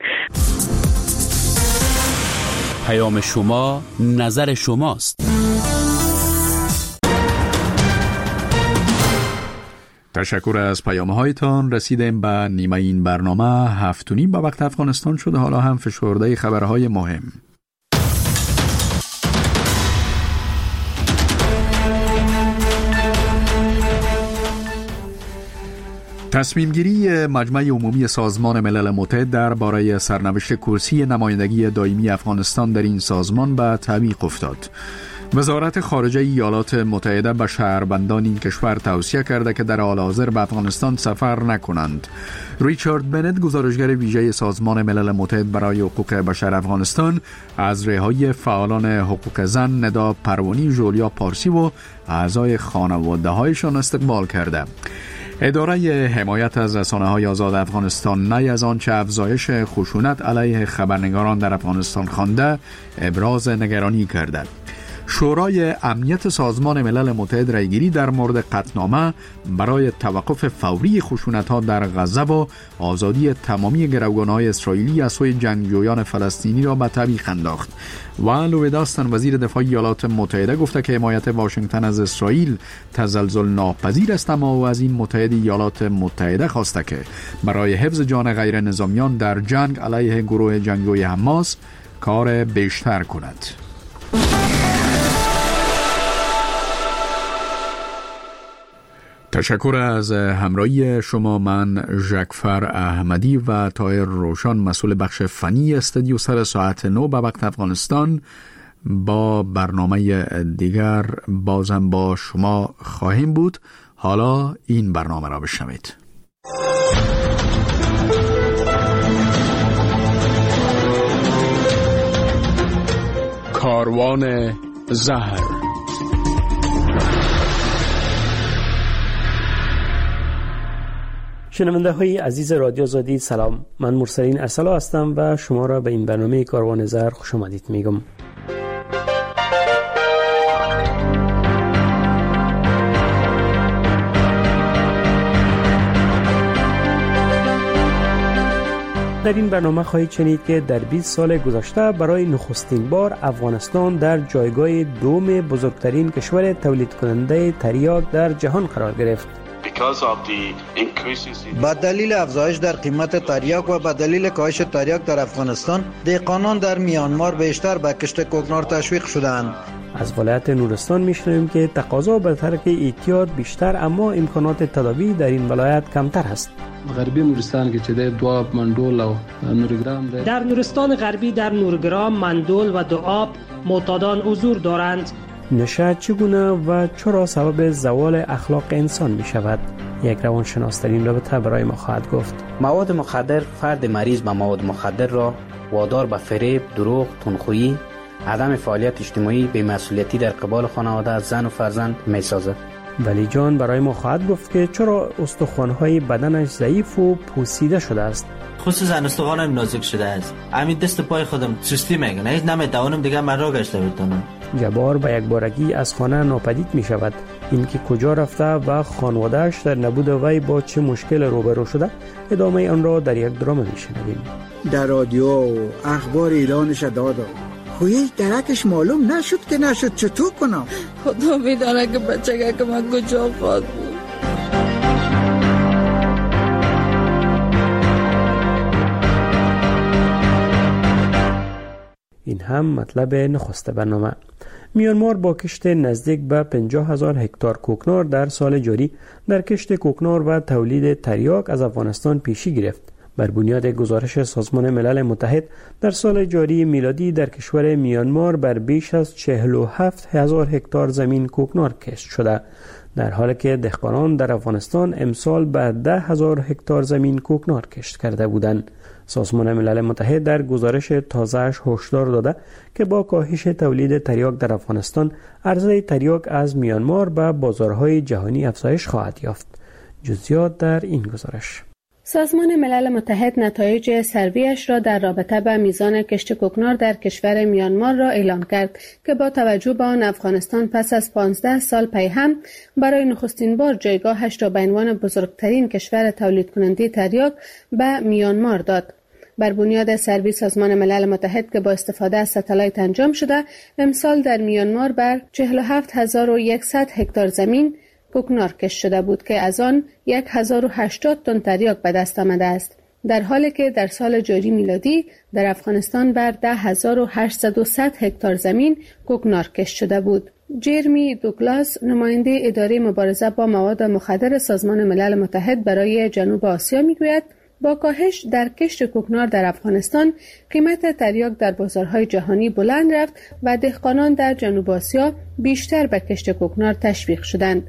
پیام شما نظر شماست. تشکر از پیام‌هایتان. رسیدیم به نیمه این برنامه. 7:30 به وقت افغانستان شده. حالا هم فشرده خبرهای مهم. تصمیم گیری مجمع عمومی سازمان ملل متحد درباره سرنوشت کرسی نمایندگی دائمی افغانستان در این سازمان به تعویق افتاد. وزارت خارجه ایالات متحده به شهروندان این کشور توصیه کرده که در حال حاضر به افغانستان سفر نکنند. ریچارد بنت، گزارشگر ویژه سازمان ملل متحد برای حقوق بشر افغانستان، از رهایی فعالان حقوق زن ندا پروانی، ژولیا پارسی و اعضای خانواده‌هایشان استقبال کرده. اداره حمایت از رسانه‌های آزاد افغانستان نی از آنچه افزایش خشونت علیه خبرنگاران در افغانستان خوانده ابراز نگرانی کرده. شورای امنیت سازمان ملل متحد رایگیری در مورد قطعنامه برای توقف فوری خشونت‌ها در غزه و آزادی تمامی گروگان‌های اسرائیلی از سوی جنگجویان فلسطینی را به تعویق انداخت. و لوید آستن، وزیر دفاع ایالات متحده، گفته که حمایت واشنگتن از اسرائیل تزلزل ناپذیر است، اما او از این متحد ایالات متحده خواسته که برای حفظ جان غیر نظامیان در جنگ علیه گروه جنگجوی حماس کار بیشتر کند. تشکر از همراهی شما. من ژکفر احمدی و طاهر روشن، مسئول بخش فنی استودیو، سر ساعت 9 به وقت افغانستان با برنامه دیگر بازم با شما خواهیم بود. حالا این برنامه را بشنوید. کاروان زهر. شنونده های عزیز رادیو آزادی، سلام. من مرسلین ارسلا هستم و شما را به این برنامه کاروان زهر خوش آمدید میگم. در این برنامه خواهید شنید که در 20 سال گذشته برای نخستین بار افغانستان در جایگاه دوم بزرگترین کشور تولید کننده تریاک در جهان قرار گرفت. با دلیل افزایش در قیمت تریاک و با دلیل کاهش تریاک در افغانستان، دهقانان در میانمار بیشتر به کشت کوکنار تشویق شدند. از ولایت نورستان میشنویم که تقاضا به طرف اعتیاد بیشتر، اما امکانات تداوی در این ولایت کمتر است. غربی نورستان که چه دواب، مندول و نورگرام ده. در نورستان غربی در نورگرام، مندول و دواب معتادان حضور دارند. نشه چگونه و چرا سبب زوال اخلاق انسان می شود؟ یک روانشناس در این رابطه برای ما خواهد گفت. مواد مخدر فرد مریض به مواد مخدر را وادار به فریب، دروغ، تندخویی، عدم فعالیت اجتماعی، بی‌مسئولیتی در قبال خانواده، زن و فرزند می سازد. ولی جان برای ما خواهد گفت که چرا استخوان‌های بدنش ضعیف و پوسیده شده است. خصوصا استخوانم نازک شده است. همین دست پای خودم سستی میگن. هیچ نمیتوانم دیگه من را گشته بتونم. جبار به یک بارگی از خانه ناپدید می شود. اینکه کجا رفته و خانواده‌اش در نبود وی با چه مشکل روبرو شده، ادامه آن را در یک درام میشنویم. در رادیو و اخبار اعلانش دادا. هیچ درکش معلوم نشد که نشد، چطور کنم؟ خدا میدانه که بچه که من کجا خواهد بود. این هم مطلب نخست برنامه. میانمار با کشت نزدیک به 50,000 هکتار کوکنار در سال جاری در کشت کوکنار و تولید تریاک از افغانستان پیشی گرفت. بر بنیاد گزارش سازمان ملل متحد در سال جاری میلادی در کشور میانمار بر بیش از 47,000 هکتار زمین کوکنار کشت شده، در حالی که دهقانان در افغانستان امسال به 10,000 هکتار زمین کوکنار کشت کرده بودند. سازمان ملل متحد در گزارش تازه‌اش هشدار داده که با کاهش تولید تریاک در افغانستان، عرضه تریاک از میانمار به بازارهای جهانی افزایش خواهد یافت. جزئیات در این گزارش. سازمان ملل متحد نتایج سروی‌اش را در رابطه با میزان کشت کوکنار در کشور میانمار را اعلام کرد که با توجه به آن افغانستان پس از 15 سال پی هم برای نخستین بار جایگاهش را به عنوان بزرگترین کشور تولید کننده تریاک به میانمار داد. بر بنیاد سروی سازمان ملل متحد که با استفاده از ستلایت انجام شده، امسال در میانمار بر 47,100 هکتار زمین کوکنار کشت شده بود که از آن 1,080 تن تریاک به دست آمده است، در حالی که در سال جاری میلادی در افغانستان بر 10,800 هکتار زمین کوکنار کشت شده بود. جرمی دوگلاس، نماینده اداره مبارزه با مواد مخدر سازمان ملل متحد برای جنوب آسیا میگوید با کاهش در کشت کوکنار در افغانستان، قیمت تریاک در بازارهای جهانی بلند رفت و دهقانان در جنوب آسیا بیشتر به کشت کوکنار تشویق شدند.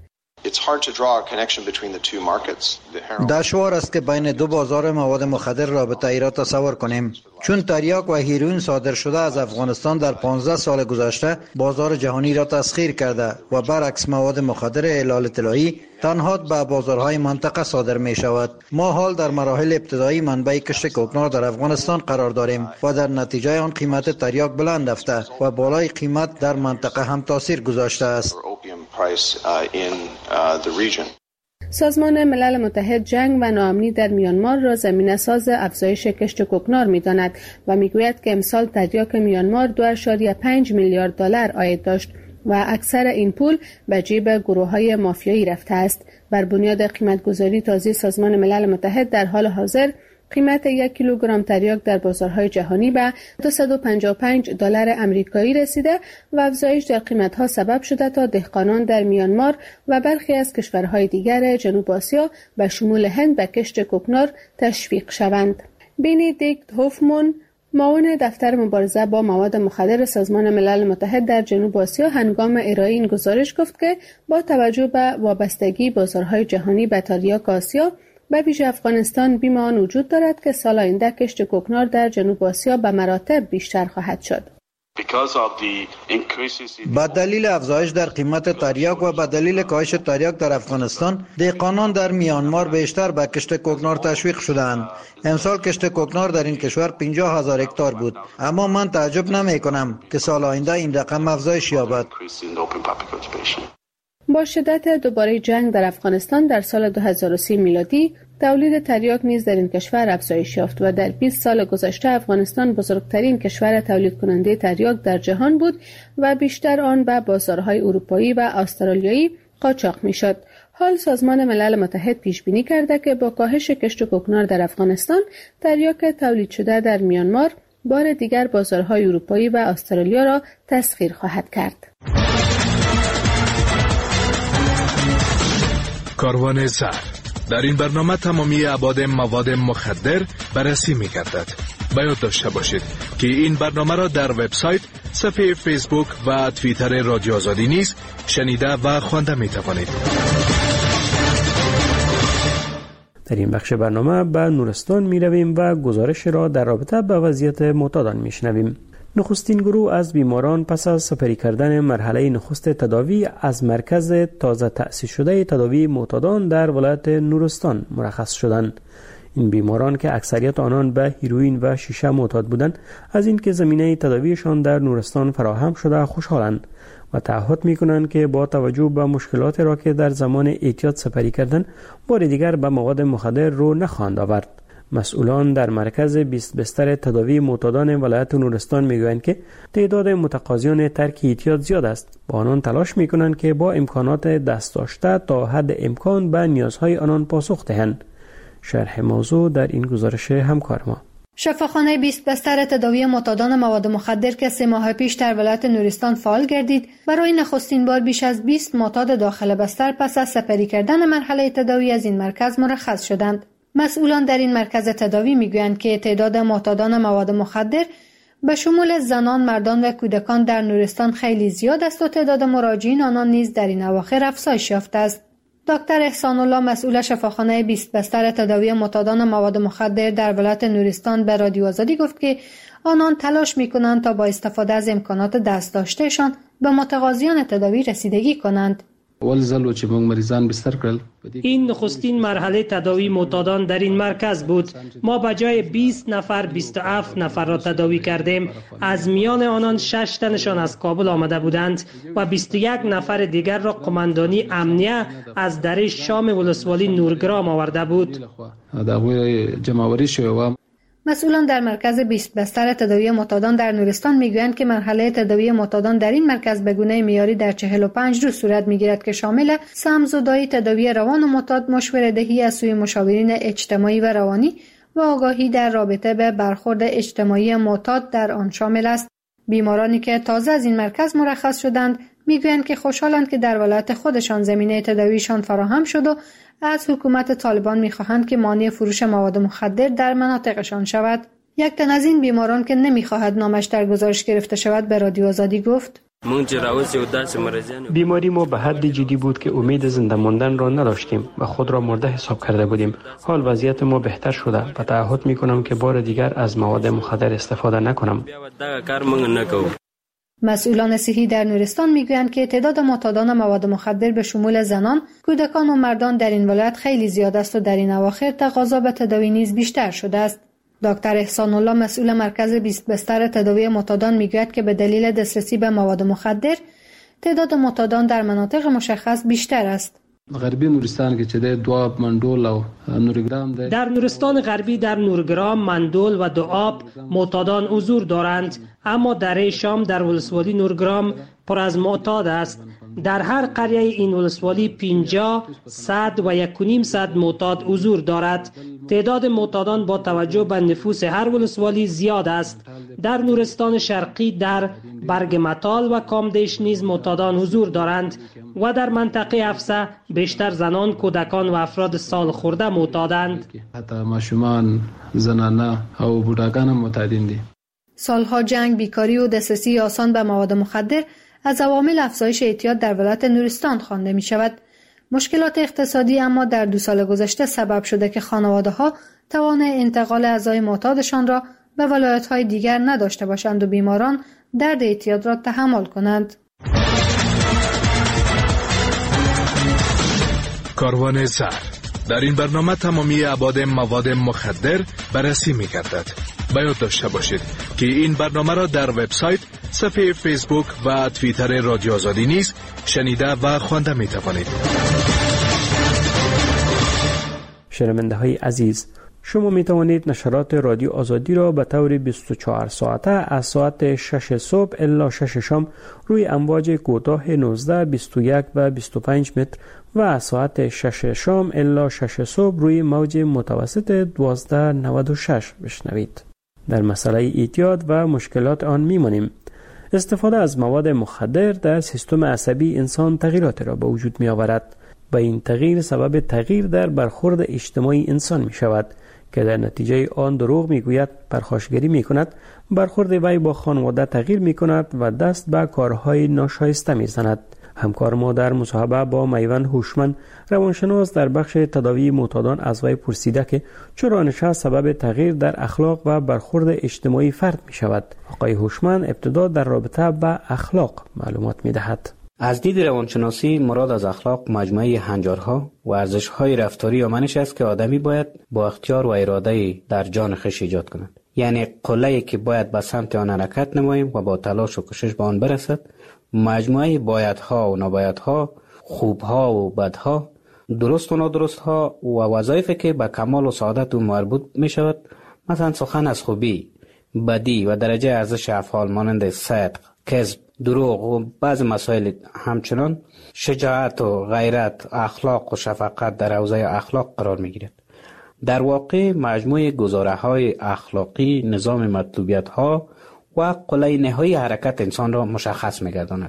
دشوار است که بین دو بازار مواد مخدر رابطه ای را تصور کنیم، چون تریاک و هیروئین صادر شده از افغانستان در 15 سال گذشته بازار جهانی را تسخیر کرده و برعکس مواد مخدر هلال طلایی تنها به بازارهای منطقه صادر می شود. ما حال در مراحل ابتدایی منبع کشت کوکنار در افغانستان قرار داریم و در نتیجه آن قیمت تریاک بلند رفته و بالای قیمت در منطقه هم تاثیر گذاشته است. سازمان ملل متحد جنگ و ناامنی در میانمار را زمینه ساز افزایش کشت کوکنار می‌داند و میگوید که امسال تریاک میانمار 2.5 میلیارد دلار عاید داشت و اکثر این پول به جیب گروه‌های مافیایی رفته است. بر بنیاد قیمت‌گذاری تازه سازمان ملل متحد در حال حاضر قیمت 1 کیلوگرم تریاک در بازارهای جهانی به $255 آمریکایی رسیده و افزایش در قیمت‌ها سبب شده تا دهقانان در میانمار و برخی از کشورهای دیگر جنوب آسیا به شمول هند به کشت کوکنار تشویق شوند. بندیکت هوفمان، معاون دفتر مبارزه با مواد مخدر سازمان ملل متحد در جنوب آسیا، هنگام ارائه این گزارش گفت که با توجه به وابستگی بازارهای جهانی به تریاک آسیا، به ویژه افغانستان، بیم آن وجود دارد که سال آینده کشت کوکنار در جنوب آسیا به مراتب بیشتر خواهد شد. با دلیل افزایش در قیمت تریاک و با دلیل کاهش تریاک در افغانستان، دهقانان در میانمار بیشتر به کشت کوکنار تشویق شدند. امسال کشت کوکنار در این کشور 50,000 هکتار بود، اما من تعجب نمی کنم که سال آینده این رقم افزایش یابد. با شدت دوباره جنگ در افغانستان در سال 2030 میلادی، تولید تریاک نیز در این کشور افزایش یافت و در 20 سال گذشته افغانستان بزرگترین کشور تولید کننده تریاک در جهان بود و بیشتر آن به بازارهای اروپایی و استرالیایی قاچاق میشد. حال سازمان ملل متحد پیش بینی کرده که با کاهش کشت کوکنار در افغانستان، تریاک تولید شده در میانمار بار دیگر بازارهای اروپایی و استرالیا را تسخیر خواهد کرد. کاروان زر. در این برنامه تمامی ابعاد مواد مخدر بررسی می‌گردد. باید داشته باشید که این برنامه را در وبسایت، صفحه فیسبوک و توییتر رادیو آزادی نیز شنیده و خوانده می‌توانید. در این بخش برنامه به نورستان می‌رویم و گزارش را در رابطه با وضعیت معتادان می‌شنویم. نخستین گروه از بیماران پس از سپری کردن مرحله نخست تداوی از مرکز تازه تأسیس شده تداوی معتادان در ولایت نورستان مرخص شدند. این بیماران که اکثریت آنان به هیروئین و شیشه معتاد بودند، از اینکه زمینه تداویشان در نورستان فراهم شده خوشحالند و تعهد می‌کنند که با توجه به مشکلات را که در زمان اعتیاد سپری کردند، بار دیگر به مواد مخدر رو نخواهند آورد. مسئولان در مرکز 20 بستر تداوی معتادان ولایت نورستان میگویند که تعداد متقاضیان ترک اعتیاد زیاد است و آنان تلاش میکنند که با امکانات دست داشته تا حد امکان به نیازهای آنان پاسخ دهند. شرح موضوع در این گزارش همکار ما. شفاخانه 20 بستر تداوی معتادان مواد مخدر که 3 ماه پیش در ولایت نورستان فعال گردید، برای نخستین بار بیش از 20 معتاد داخل بستر پس از سپری کردن مرحله تداوی از این مرکز مرخص شدند. مسئولان در این مرکز تداوی میگویند که تعداد معتادان مواد مخدر به شمول زنان، مردان و کودکان در نورستان خیلی زیاد است و تعداد مراجعین آنان نیز در این اواخر افزایش یافته است. دکتر احسان الله مسئول شفاخانه 20 بستر تداوی معتادان مواد مخدر در ولایت نورستان به رادیو آزادی گفت که آنان تلاش می‌کنند تا با استفاده از امکانات دست داشتهشان به متقاضیان تداوی رسیدگی کنند. این نخستین مرحله تداوی معتادان در این مرکز بود. ما به جای 20 نفر 27 نفر را تداوی کردیم. از میان آنان 6 تنشان از کابل آمده بودند و 21 نفر دیگر را قماندانی امنیه از دره شام ولسوالی نورگرام آورده بود. مسئولان در مرکز 20 بستر تداوی معتادان در نورستان میگویند که مرحله تداوی معتادان در این مرکز به گونه معیاری در 45 روز صورت میگیرد که شامل سمزدایی، تداوی روان و معتاد، مشوره‌دهی از سوی مشاورین اجتماعی و روانی و آگاهی در رابطه به برخورد اجتماعی معتاد در آن شامل است. بیمارانی که تازه از این مرکز مرخص شدند میگویند که خوشحالند که در ولایت خودشان زمینه تداویشان فراهم شد و از حکومت طالبان می‌خواهند که مانع فروش مواد مخدر در مناطقشان شود. یک تن از این بیماران که نمی‌خواهد نامش در گزارش گرفته شود به رادیو آزادی گفت: بیماری ما به حد جدی بود که امید زنده ماندن را نداشتیم و خود را مرده حساب کرده بودیم. حال وضعیت ما بهتر شده و تعهد می‌کنم که بار دیگر از مواد مخدر استفاده نکنم. مسئولان صحی در نورستان میگویند که تعداد معتادان مواد مخدر به شمول زنان، کودکان و مردان در این ولایت خیلی زیاد است و در این اواخر تقاضا به تداوی نیز بیشتر شده است. دکتر احسان الله مسئول مرکز 20 بستر تداوی معتادان میگوید که به دلیل دسترسی به مواد مخدر تعداد معتادان در مناطق مشخص بیشتر است. غربی نورستان که چه دواب، مندول و نورگرام در نورستان غربی در نورگرام، مندول و دواب معتادان حضور دارند، اما دره شام در ولسوالی نورگرام پر از معتاد است. در هر قریه این ولسوالی 50 100 و 1.5 معتاد حضور دارد. تعداد معتادان با توجه به نفوس هر ولسوالی زیاد است. در نورستان شرقی در برگمتال و کامدیش نیز معتادان حضور دارند و در منطقه افسه بیشتر زنان، کودکان و افراد سال خورده معتادند. حتی ماشومان، زنانه و بوډاګان هم معتادین دي. سالها جنگ، بیکاری و دسترسی آسان به مواد مخدر از عوامل افزایش اعتیاد در ولایت نورستان خوانده می شود. مشکلات اقتصادی اما در 2 سال گذشته سبب شده که خانواده‌ها توان انتقال اعضای معتادشان را به ولایت‌های دیگر نداشته باشند و بیماران درد اعتیاد را تحمل کنند. کاروان زر در این برنامه تمامی ابعاد مواد مخدر بررسی می‌گردد. باید داشته باشید که این برنامه را در وبسایت، صفحه فیسبوک و توییتر رادیو آزادی نیز شنیده و خوانده می‌توانید. شنونده های عزیز، شما می توانید نشرات رادیو آزادی را به طور 24 ساعته از ساعت 6 صبح الی 6 شام روی امواج کوتاه 19، 21 و 25 متر و از ساعت 6 شام الی 6 صبح روی موج متوسط 1296 بشنوید. در مسئله اعتیاد و مشکلات آن میمانیم. استفاده از مواد مخدر در سیستم عصبی انسان تغییرات را به وجود می آورد. و این تغییر سبب تغییر در برخورد اجتماعی انسان می شود که در نتیجه آن دروغ می گوید، پرخاشگری می کند، برخورد وی با خانواده تغییر می کند و دست به کارهای ناشایسته می زند. همکار ما در مصاحبه با میوند هوشمند روانشناس در بخش تداوی معتادان از وی پرسیده که چرا نشه سبب تغییر در اخلاق و برخورد اجتماعی فرد می شود. آقای هوشمند ابتدا در رابطه با اخلاق معلومات می دهد. از دید روانشناسی مراد از اخلاق مجموعه هنجارها و ارزش‌های رفتاری یا منش است که آدمی باید با اختیار و اراده در جان خویش ایجاد کند. یعنی قله‌ای که باید به سمت آن حرکت نماییم و با تلاش و کوشش به آن برسد. مجموعه بایدها و نبایدها، خوبها و بدها، درست و نادرستها و وظایفی که به کمال و سعادت او مربوط می شود. مثلا سخن از خوبی، بدی و درجه ارزش افعال مانند صدق، کذب، دروغ و بعض مسائل، همچنان شجاعت و غیرت، اخلاق و شفقت در حوزه اخلاق قرار می گیرد. در واقع مجموعه گزاره‌های اخلاقی نظام مطلوبیت‌ها و قله نهایی حرکت انسان را مشخص می گرداند.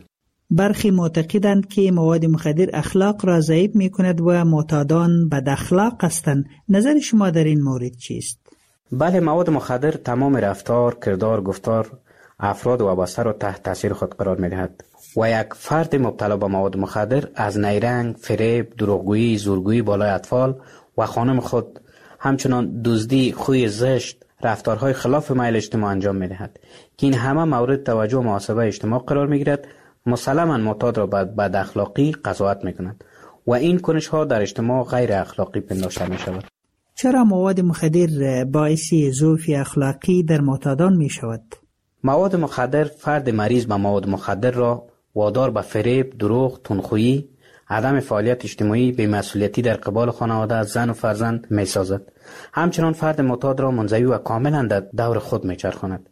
برخی معتقدند که مواد مخدر اخلاق را ضعیف می کند و معتادان بد اخلاق هستند. نظر شما در این مورد چیست؟ بله، مواد مخدر تمام رفتار، کردار، گفتار افراد وابسته را تحت تاثیر خود قرار می دهد و یک فرد مبتلا به مواد مخدر از نیرنگ، فریب، دروغگویی، زورگویی بالای اطفال و خانم خود، همچنان دزدی، خوی زشت، رفتارهای خلاف میل اجتماع انجام می دهد که این همه مورد توجه و محاسبه اجتماع قرار می گیرد. مسلماً معتاد را بد اخلاقی قضاوت می کند و این کنش ها در اجتماع غیر اخلاقی پنداشته می شود. چرا مواد مخدر باعث ضعف اخلاقی در معتادان می شود؟ مواد مخدر فرد مریض به مواد مخدر را وادار به فریب، دروغ، تندخویی، عدم فعالیت اجتماعی، بی‌مسئولیتی در قبال خانواده، زن و فرزند می سازد. همچنان فرد معتاد را منزوی و کاملا در دور خود می چرخاند.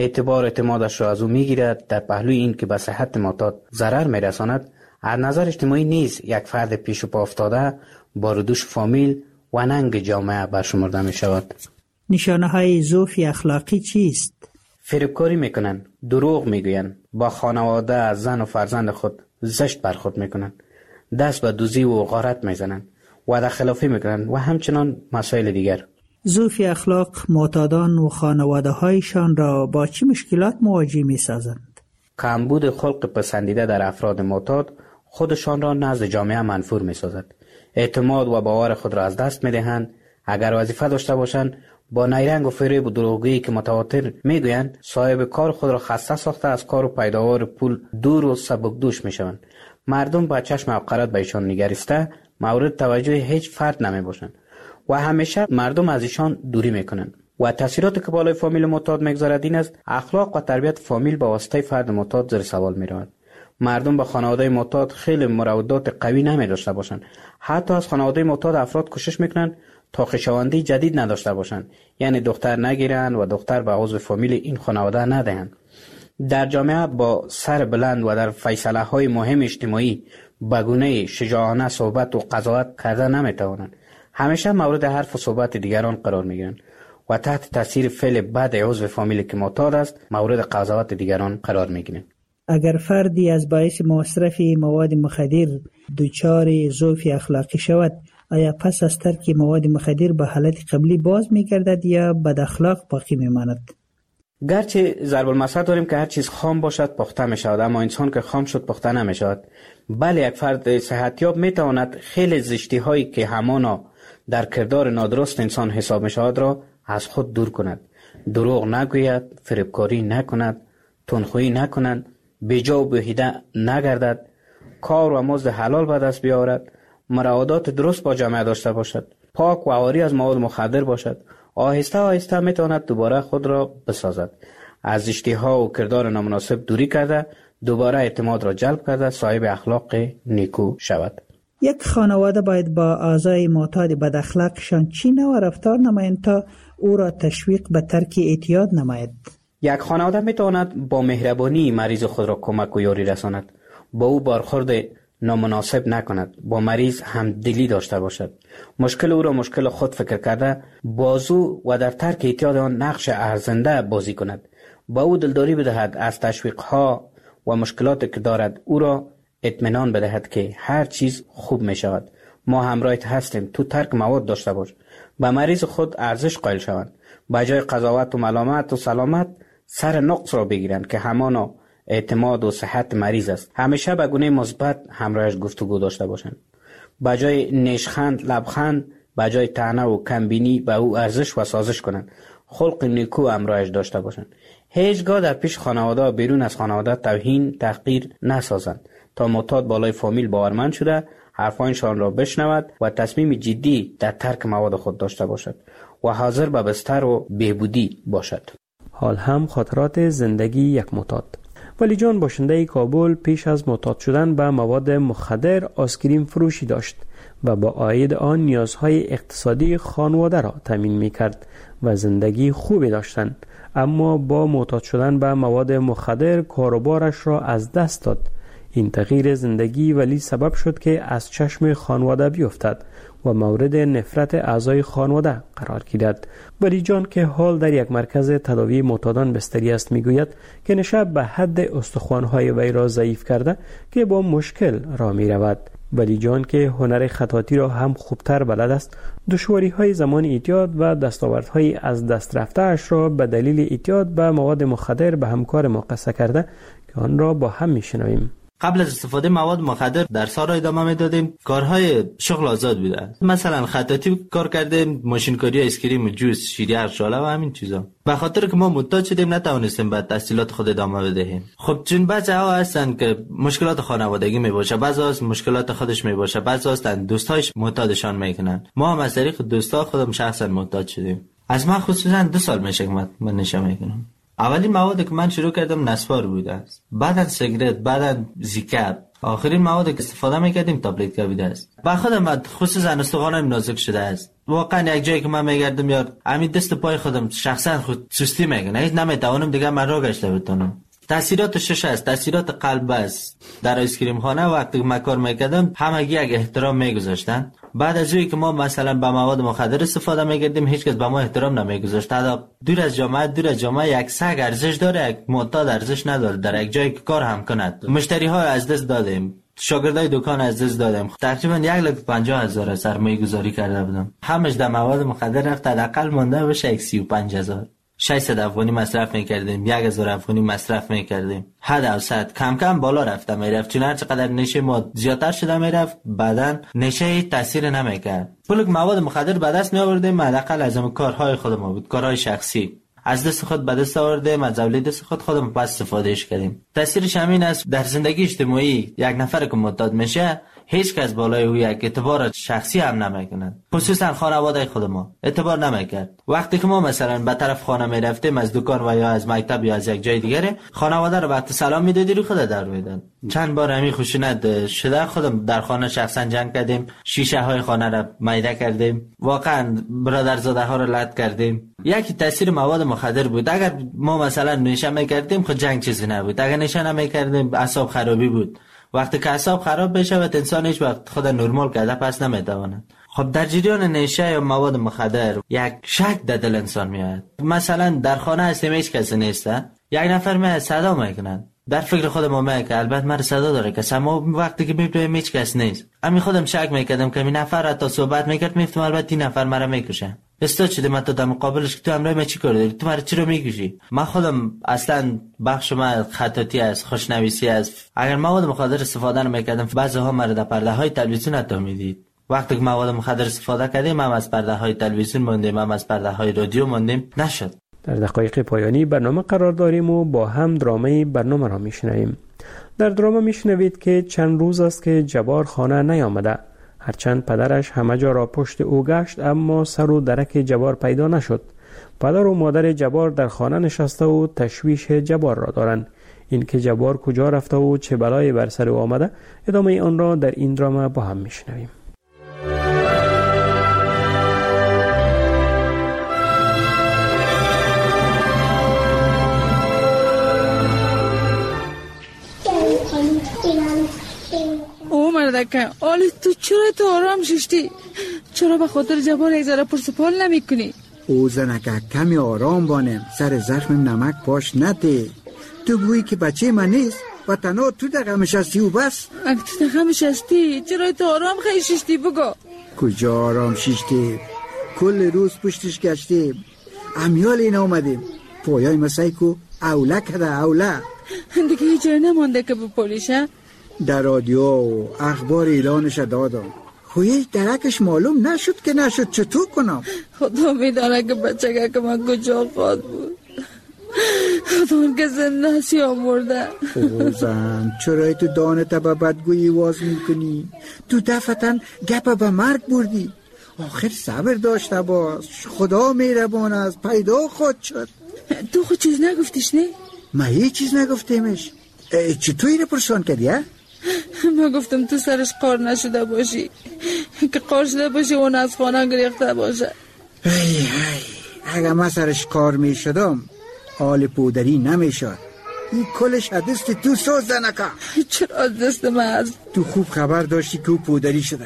اعتمادش را از او می گیرد. در پهلوی این که به صحت معتاد ضرر می رساند، از نظر اجتماعی نیز یک فرد پیش پا افتاده، بارودوش فامیل و ننگ جامعه برشمرده می شود. نشانه های ضعف اخلاقی چیست؟ فریبکاری میکنن، دروغ میگوین، با خانواده، زن و فرزند خود زشت برخورد میکنن، دست به دزدی و غارت میزنن، وعده خلافی میکنن و همچنان مسائل دیگر. ضعف اخلاق معتادان و خانواده هایشان را با چه مشکلات مواجه میسازند؟ کمبود خلق پسندیده در افراد معتاد خودشان را نزد جامعه منفور میسازد. اعتماد و باور خود را از دست میدهند. اگر وظیفه داشته باشند، با نیرنگ و فریب و دروغگویی که متواتر میگویند صاحب کار خود را خسته ساخته از کار و پیداوار پول دور و سبکدوش میشوند. مردم با چشم حقارت به ایشان نگریسته مورد توجه هیچ فرد نمی باشند و همیشه مردم از ایشان دوری میکنند و تاثیراتی که بالای فامیل معتاد میگذارد این است: اخلاق و تربیت فامیل با واسطه فرد معتاد زیر سوال میرود. مردم با خانواده معتاد خیلی مراودات قوی نمی داشته باشند. حتی از خانواده معتاد افراد کوشش میکنند تا خویشاوندی جدید نداشته باشند، یعنی دختر نگیرند و دختر به عضو فامیل این خانواده ندهند. در جامعه با سر بلند و در فیصله های مهم اجتماعی به گونه شجاعانه صحبت و قضاوت کرده نمیتوانند. همیشه مورد حرف و صحبت دیگران قرار میگیرند و تحت تاثیر فعل بد عضو فامیل که معتاد است مورد قضاوت دیگران قرار میگیرند. اگر فردی از باعث مصرف مواد مخدر دچار ضعف اخلاقی شود، آیا پس از ترک مواد مخدر به حالت قبلی باز میگردد یا بد اخلاق باقی میماند؟ گرچه ضرب المثل داریم که هر چیز خام باشد پخته می شود، اما انسان که خام شد پخته نمی شود. بله، یک فرد صحتیاب می تواند خیلی زشتی هایی که همانا در کردار نادرست انسان حساب می شود را از خود دور کند. دروغ نگوید، فریبکاری نکند، تندخویی نکند، بیجا و بیهوده نگردد، کار و مزد حلال به دست بیاورد، مراودات درست با جامعه داشته باشد، پاک و عاری از مواد مخدر باشد. آهسته آهسته میتواند دوباره خود را بسازد. از زشتی‌ها و کردار نامناسب دوری کرده، دوباره اعتماد را جلب کرده صاحب اخلاق نیکو شود. یک خانواده باید با اعضای معتاد بد اخلاقشان چی نوع رفتار نمایند تا او را تشویق به ترک اعتیاد نماید؟ یک خانواده میتواند با مهربانی مریض خود را کمک و یاری رساند، با او برخورد نامناسب نکند، با مریض همدلی داشته باشد، مشکل او را مشکل خود فکر کرده بازو و در ترک اعتیاد آن نقش ارزنده بازی کند، با او دلداری بدهد، از تشویق‌ها و مشکلاتی که دارد او را اطمینان بدهد که هر چیز خوب می شود، ما همراهت هستیم، تو ترک مواد داشته باش. به مریض خود ارزش قائل شوند، به جای قضاوت و ملامت و سلامت سر نقص را بگیرند که همانا اعتماد و صحت مریض است. همیشه به گونه مثبت همراهش گفتگو داشته باشند. به جای نیشخند، لبخند، به جای طعنه و کمبینی به او ارزش و سازش کنند. خلق نیکو همراهش داشته باشند. هیچگاه در پیش خانواده و بیرون از خانواده توهین، تحقیر نسازند تا معتاد بالای فامیل باورمند شده حرفانشان را بشنود و تصمیم جدی در ترک مواد خود داشته باشد و حاضر به بستر و بهبودی باشد. حال هم خاطرات زندگی یک معتاد. ولی جان باشنده کابل پیش از معتاد شدن به مواد مخدر آیسکریم فروشی داشت و با عاید آن نیازهای اقتصادی خانواده را تامین می‌کرد و زندگی خوبی داشتند. اما با معتاد شدن به مواد مخدر کاروبارش را از دست داد. این تغییر زندگی ولی سبب شد که از چشم خانواده بیفتد و مورد نفرت اعضای خانواده قرار گیرد. ولی جان که حال در یک مرکز تداوی معتادان بستری است میگوید که نشب به حد استخوان‌های وی را ضعیف کرده که با مشکل راه می‌رود. ولی جان که هنر خطاطی را هم خوبتر بلد است، دشواری‌های زمان اعتیاد و دستاوردهای از دست رفته‌اش را به دلیل اعتیاد به مواد مخدر به همکار ما قصه کرده که آن را با هم می‌شنویم. قبل از استفاده مواد مخدر درس‌ها را ادامه میدادیم، کارهای شغل آزاد بوده، مثلا خطاطی کار کردیم، ماشینکاری، اسکریم و جوس، شیری شاله و همین چیزا. به خاطر که ما محتاج شدیم نتوانستیم به تحصیلات خود ادامه بدهیم. خب چون بچه‌ها هستن که مشکلات خانوادگی میباشه، بعضی مشکلات خودش میباشه، بعضی هستن دوستایش معتادشان میکنن. ما هم از طریق دوستا خودم شخصا محتاج شدیم. از من خصوصا 2 سال میشه که من نشه میکنم. اولین موادی که من شروع کردم نسوار بوده است، بعداً سیگرت، بعداً زیکر، آخرین موادی که استفاده میکردیم تابلت بوده است. با خودم خصوصا استخوانم نازک شده است. واقعا یک جایی که من میگردم یار همین دست پای خودم شخصا خود سستی میکنه، هیچ نمیتوانم دیگه من راه گشته بتونم. تاثیرات شش است، تاثیرات قلب است. در آیسکریم خانه وقتی ما کار میکردم همگی یک احترام میگذاشتن. بعد از اونی که ما مثلا با مواد مخدر استفاده میکردیم هیچ کس به ما احترام نمیگذاشت. دور از جامعه یک سگ ارزش داره، یک معتاد ارزش نداره. در یک جایی که کار هم کند مشتری ها از دست دادیم، شاگردای دکان از دست دادیم. تقریبا 1,50,000 سرمایه گذاری کرده بودم، همش در مواد مخدر رفت. حداقل مونده بشه 35,000. 600 افغانی مصرف میکردیم، 1,000 افغانی مصرف میکردیم. حد اوسط کم کم بالا رفته میرفت، چون هر چقدر نشه ما زیادتر شده میرفت بدن نشه تاثیر نمیکرد. پول مواد مخدر به دست می آوردیم، حداقل از کارهای خودمون بود، کارهای شخصی از دست خود به دست آوردیم، از اولید دست خودمون پس استفادهش کردیم. تاثیرش همین است در زندگی اجتماعی یک نفر که معتاد میشه هیچ کس بالای او یک اعتبار شخصی هم نمیکنند، خصوصا خانواده خود ما اعتبار نمیکرد. وقتی که ما مثلا به طرف خانه میرفتیم از دکان و یا از مکتب یا از یک جای دیگه، خانواده رو وقت سلام میدادی رو خود در میدن. چند بار همین خشونت شده، خودم در خانه شخصا جنگ کردیم، شیشه های خانه را میده کردیم، واقعا برادرزاده ها رو لط کردیم. یکی تاثیر مواد مخدر بود. اگر ما مثلا نشه میکردیم خود جنگ چیزی نبود، اگر نشه نمیکردیم اعصاب خرابی بود. وقتی که اعصاب خراب بشه و انسان هیچ وقت خود نرمال کرده پس نمیتواند. خب در جریان نشه یا مواد مخدر یک شک در دل انسان میاد. مثلا در خانه هستیم هیچ کسی نیسته، یک نفر میاد صدا میکنن، در فکر خودم میگم که البته من صدا داره کس، اما وقتی که میبینم هیچ کس نیست، همین خودم شک میکردم که این نفر تا صحبت میکرد میفتم البته این نفر مرا میکشه. استاد شده من تا در مقابلش که تو امروز من چی کار داری، تو مرا چرا میکشی؟ من خودم اصلا بخش من خطاطی است، خوشنویسی است. اگر مواد مخدر استفاده نمیکردم بعضی ها مرا در پرده های تلویزیون حتی میدید. وقتی که مواد مخدر استفاده کردیم هم از پرده های تلویزیون موندیم، هم از پرده های رادیو موندیم، نشد. در دقایق پایانی برنامه قرار داریم و با هم درامه برنامه را میشنویم. در درامه میشنوید که چند روز است که جبار خانه نیامده. هرچند پدرش همه جا را پشت او گشت اما سر و درک جبار پیدا نشد. پدر و مادر جبار در خانه نشسته و تشویش جبار را دارند. این که جبار کجا رفته و چه بلایی بر سر او آمده، ادامه آن را در این درامه با هم میشنویم. مردکه آلی تو چرا تو آرام ششتی؟ چرا به خاطر جبار یک ذره پرسپال نمی کنی؟ او زنکه کمی آرام بانم، سر زخم نمک پاش نده. تو گویی که بچه من نیست و تنها تو در غمش هستی و بس. اگه تو در غمش هستی چرا تو آرام خیلی ششتی؟ بگو کجا آرام ششتی؟ کل روز پشتش گشتیم، امیال این آمدیم، پایای مسایکو اوله کده اوله. دیگه هیچ جای نمانده که بپولیشه؟ در رادیو و اخبار اعلانش دادم، خویش درکش معلوم نشد که نشد، چطور کنم؟ خدا میدانه که بچه که من کجا خواد بود، خدا که زنده هست یا مرده. زن چرا تو دانت به بدگویی واز میکنی؟ تو دفتن گپ به مرگ بردی، آخر صبر داشته باش، خدا مهربان است، پیدا خود شد. تو خود چیز نگفتیش نه؟ من هیچ چیز نگفتیمش. چطور اینه پرسان کردی ها؟ من گفتم تو سرش قار نشده باشی، که قار شده باشی اون از خانه گریخته باشه. اگه من سرش کار می شدم حال پودری نمی شد. این کلش دست تو سوز زنکا. چرا دست من هست؟ تو خوب خبر داشتی که او پودری شده،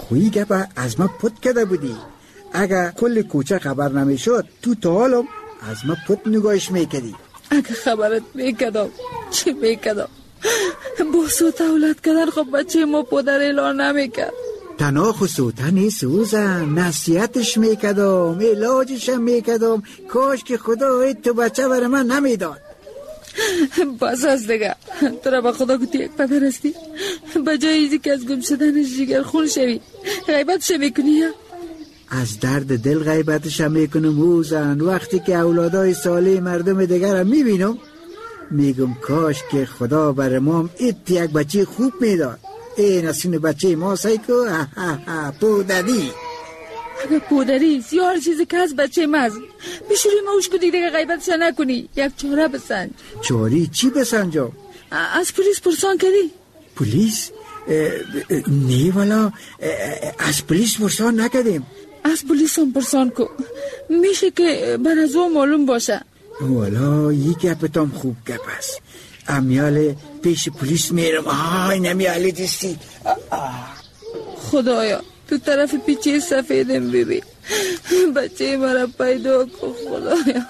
خویی گپ از ما پت کده بودی. اگه کل کوچه خبر نمیشد تو تا حالم از ما پت نگاهش میکردی. اگه خبرت میکدم چی میکدم؟ با سوت اولاد کردن خب بچه ما پدر اعلان نمیکرد. تنها خصوصا نیسوزن نصیحتش میکدم علاجشم میکدم. کاش که خدا تو بچه برای من نمیداد. بس از دیگه تو را با خدا گوتی یک پدر هستی به جای ایزی که از گم شدنش جگر خون شوی غیبتش میکنی. از درد دل غیبتش میکنم اوزن. وقتی که اولادای ساله مردم دیگر هم میبینم میگم کاش که خدا برای ما ایت یک بچه خوب میداد. این اصین بچه ما سایکو پودری. اگه پودری یا هر چیزی که از بچه ماز بشوری موش که دیگه غیبتش نکنی. یک چاره بسنج. چاری چی بسنجم؟ از پلیس پرسان کردی؟ پلیس؟ نه والا از پلیس پرسان نکردیم. از پلیس هم پرسان کو میشه که بر از او معلوم باشه. والا یک گپتام خوب گپ است. امیال پیش پلیس میرم. این امیالی دستی. خدایا تو طرف پیچه سفیدم ببین بچه مرا پیدا کن خدایا.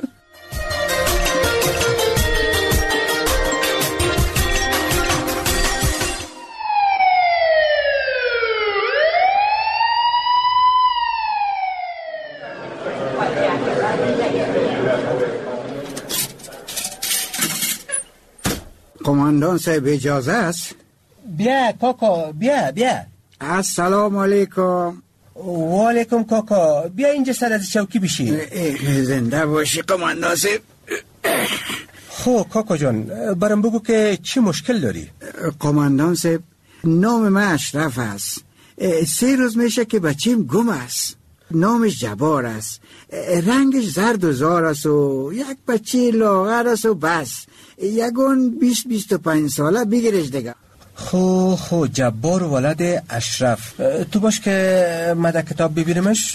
قماندان صاحب اجازه است؟ بیا کاکا بیا. السلام علیکم. و علیکم کاکا. بیا اینجا سر از چوکی بشی. زنده باشی قماندان صاحب. خب کاکا جان برام بگو که چی مشکل داری؟ قماندان صاحب نام من اشرف است. 3 روز میشه که بچیم گم است. نامش جبار است. رنگش زرد و زار است و یک بچه لاغر است و بس. یگون 20-25 ساله بگیرش دیگه. خو جبار ولد اشرف. تو باش که مده کتاب ببینمش.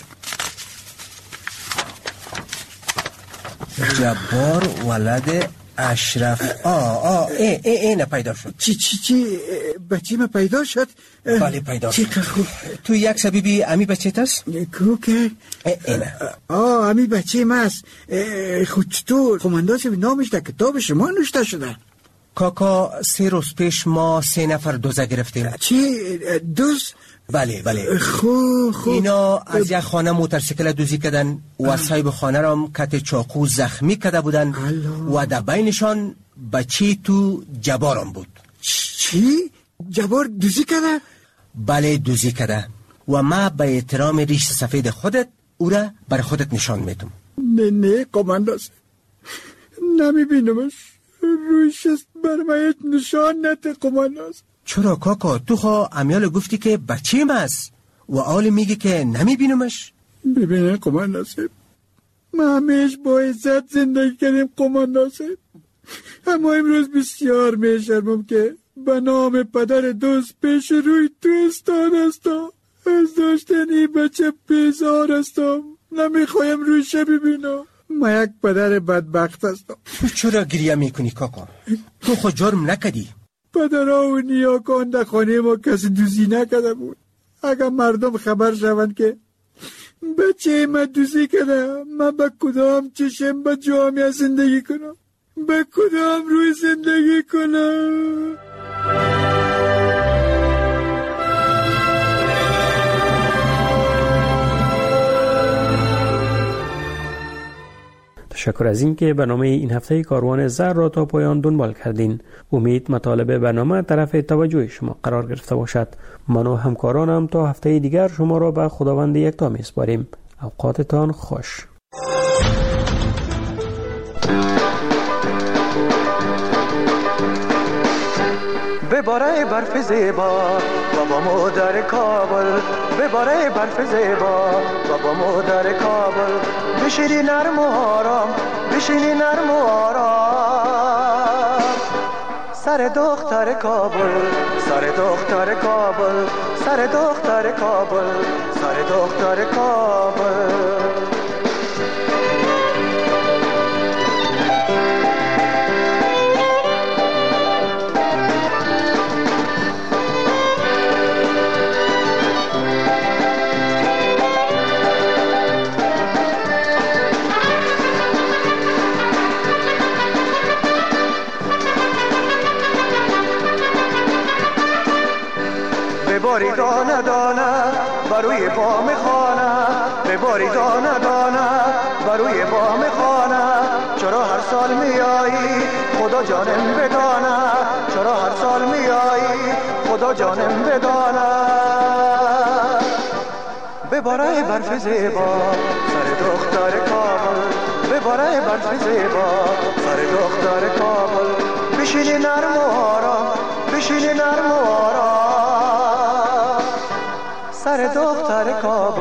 جبار ولد اشرف. این پیدا شد. چی بچه ما پیدا شد؟ بله پیدا شد. تو یک سبیبی امی بچه تست؟ کوکه اینه. امی بچه ما است. خود چطور قماندان صاحب نامش در کتاب شما نوشته شده؟ کاکا 3 روز پیش ما 3 نفر دوزه گرفتیم. چی دوز؟ بله. خوب اینا از یک خانه موتورسیکل دوزی کردن و صاحب خانه را کت چاقو زخمی کرده بودن و در بینشان بچه تو جبارم بود. چی؟ جبار دوزی کرده؟ بله دوزی کرده و ما به احترام ریش سفید خودت او را بر خودت نشان میدم. نه قماندان نمیبینمش. رویش بر من نشان نده قماندان. چرا کاکا تو خوا امیال گفتی که بچیم است و آل میگه که نمیبینمش؟ ببینه قماندان صاحب ما همیش با عزت زندگی کردیم قماندان صاحب. اما امروز بسیار میشرمم که به نام پدر دوست پیش روی تو هستم. از داشتن این بچه بیزار هستم. نمیخوایم رویشه ببینم. ما یک پدر بدبخت هستم. تو چرا گریه میکنی کاکا؟ تو خود جرم نکدی. پدرها و نیاکان در خانه ما کسی دوزی نکده بود. اگر مردم خبر شوند که بچه ما دوزی کده من به کدام چشم به جامعه زندگی کنم؟ به کدام روی زندگی کنم؟ تشکر از اینکه برنامه این هفته کاروان زر را تا پایان دنبال کردین. امید مطالب برنامه طرف توجه شما قرار گرفته باشد. من و همکارانم تا هفته دیگر شما را به خداوند یکتا میسپاریم. اوقاتتان خوش. بباره برف زیبا بابا مادر کابل، بباره برف زیبا بابا مادر کابل، بشینی نرم و آرام، بشینی نرم و آرام، سر دختر کابل، سر دختر کابل، سر دختر کابل، سر دختر کابل. بباری دانه دانه بروی بام خانه، بباری دانه دانه بروی بام خانه. چرا هر سال میایی خدا جانم بدانه، چرا هر سال میایی خدا جانم بدانه. بباره برف زیبا سر دختر کابل، بباره برف زیبا سر دختر کابل. بشینی نرم و آرام، بشینی نرم و آرام سر دختر کابل.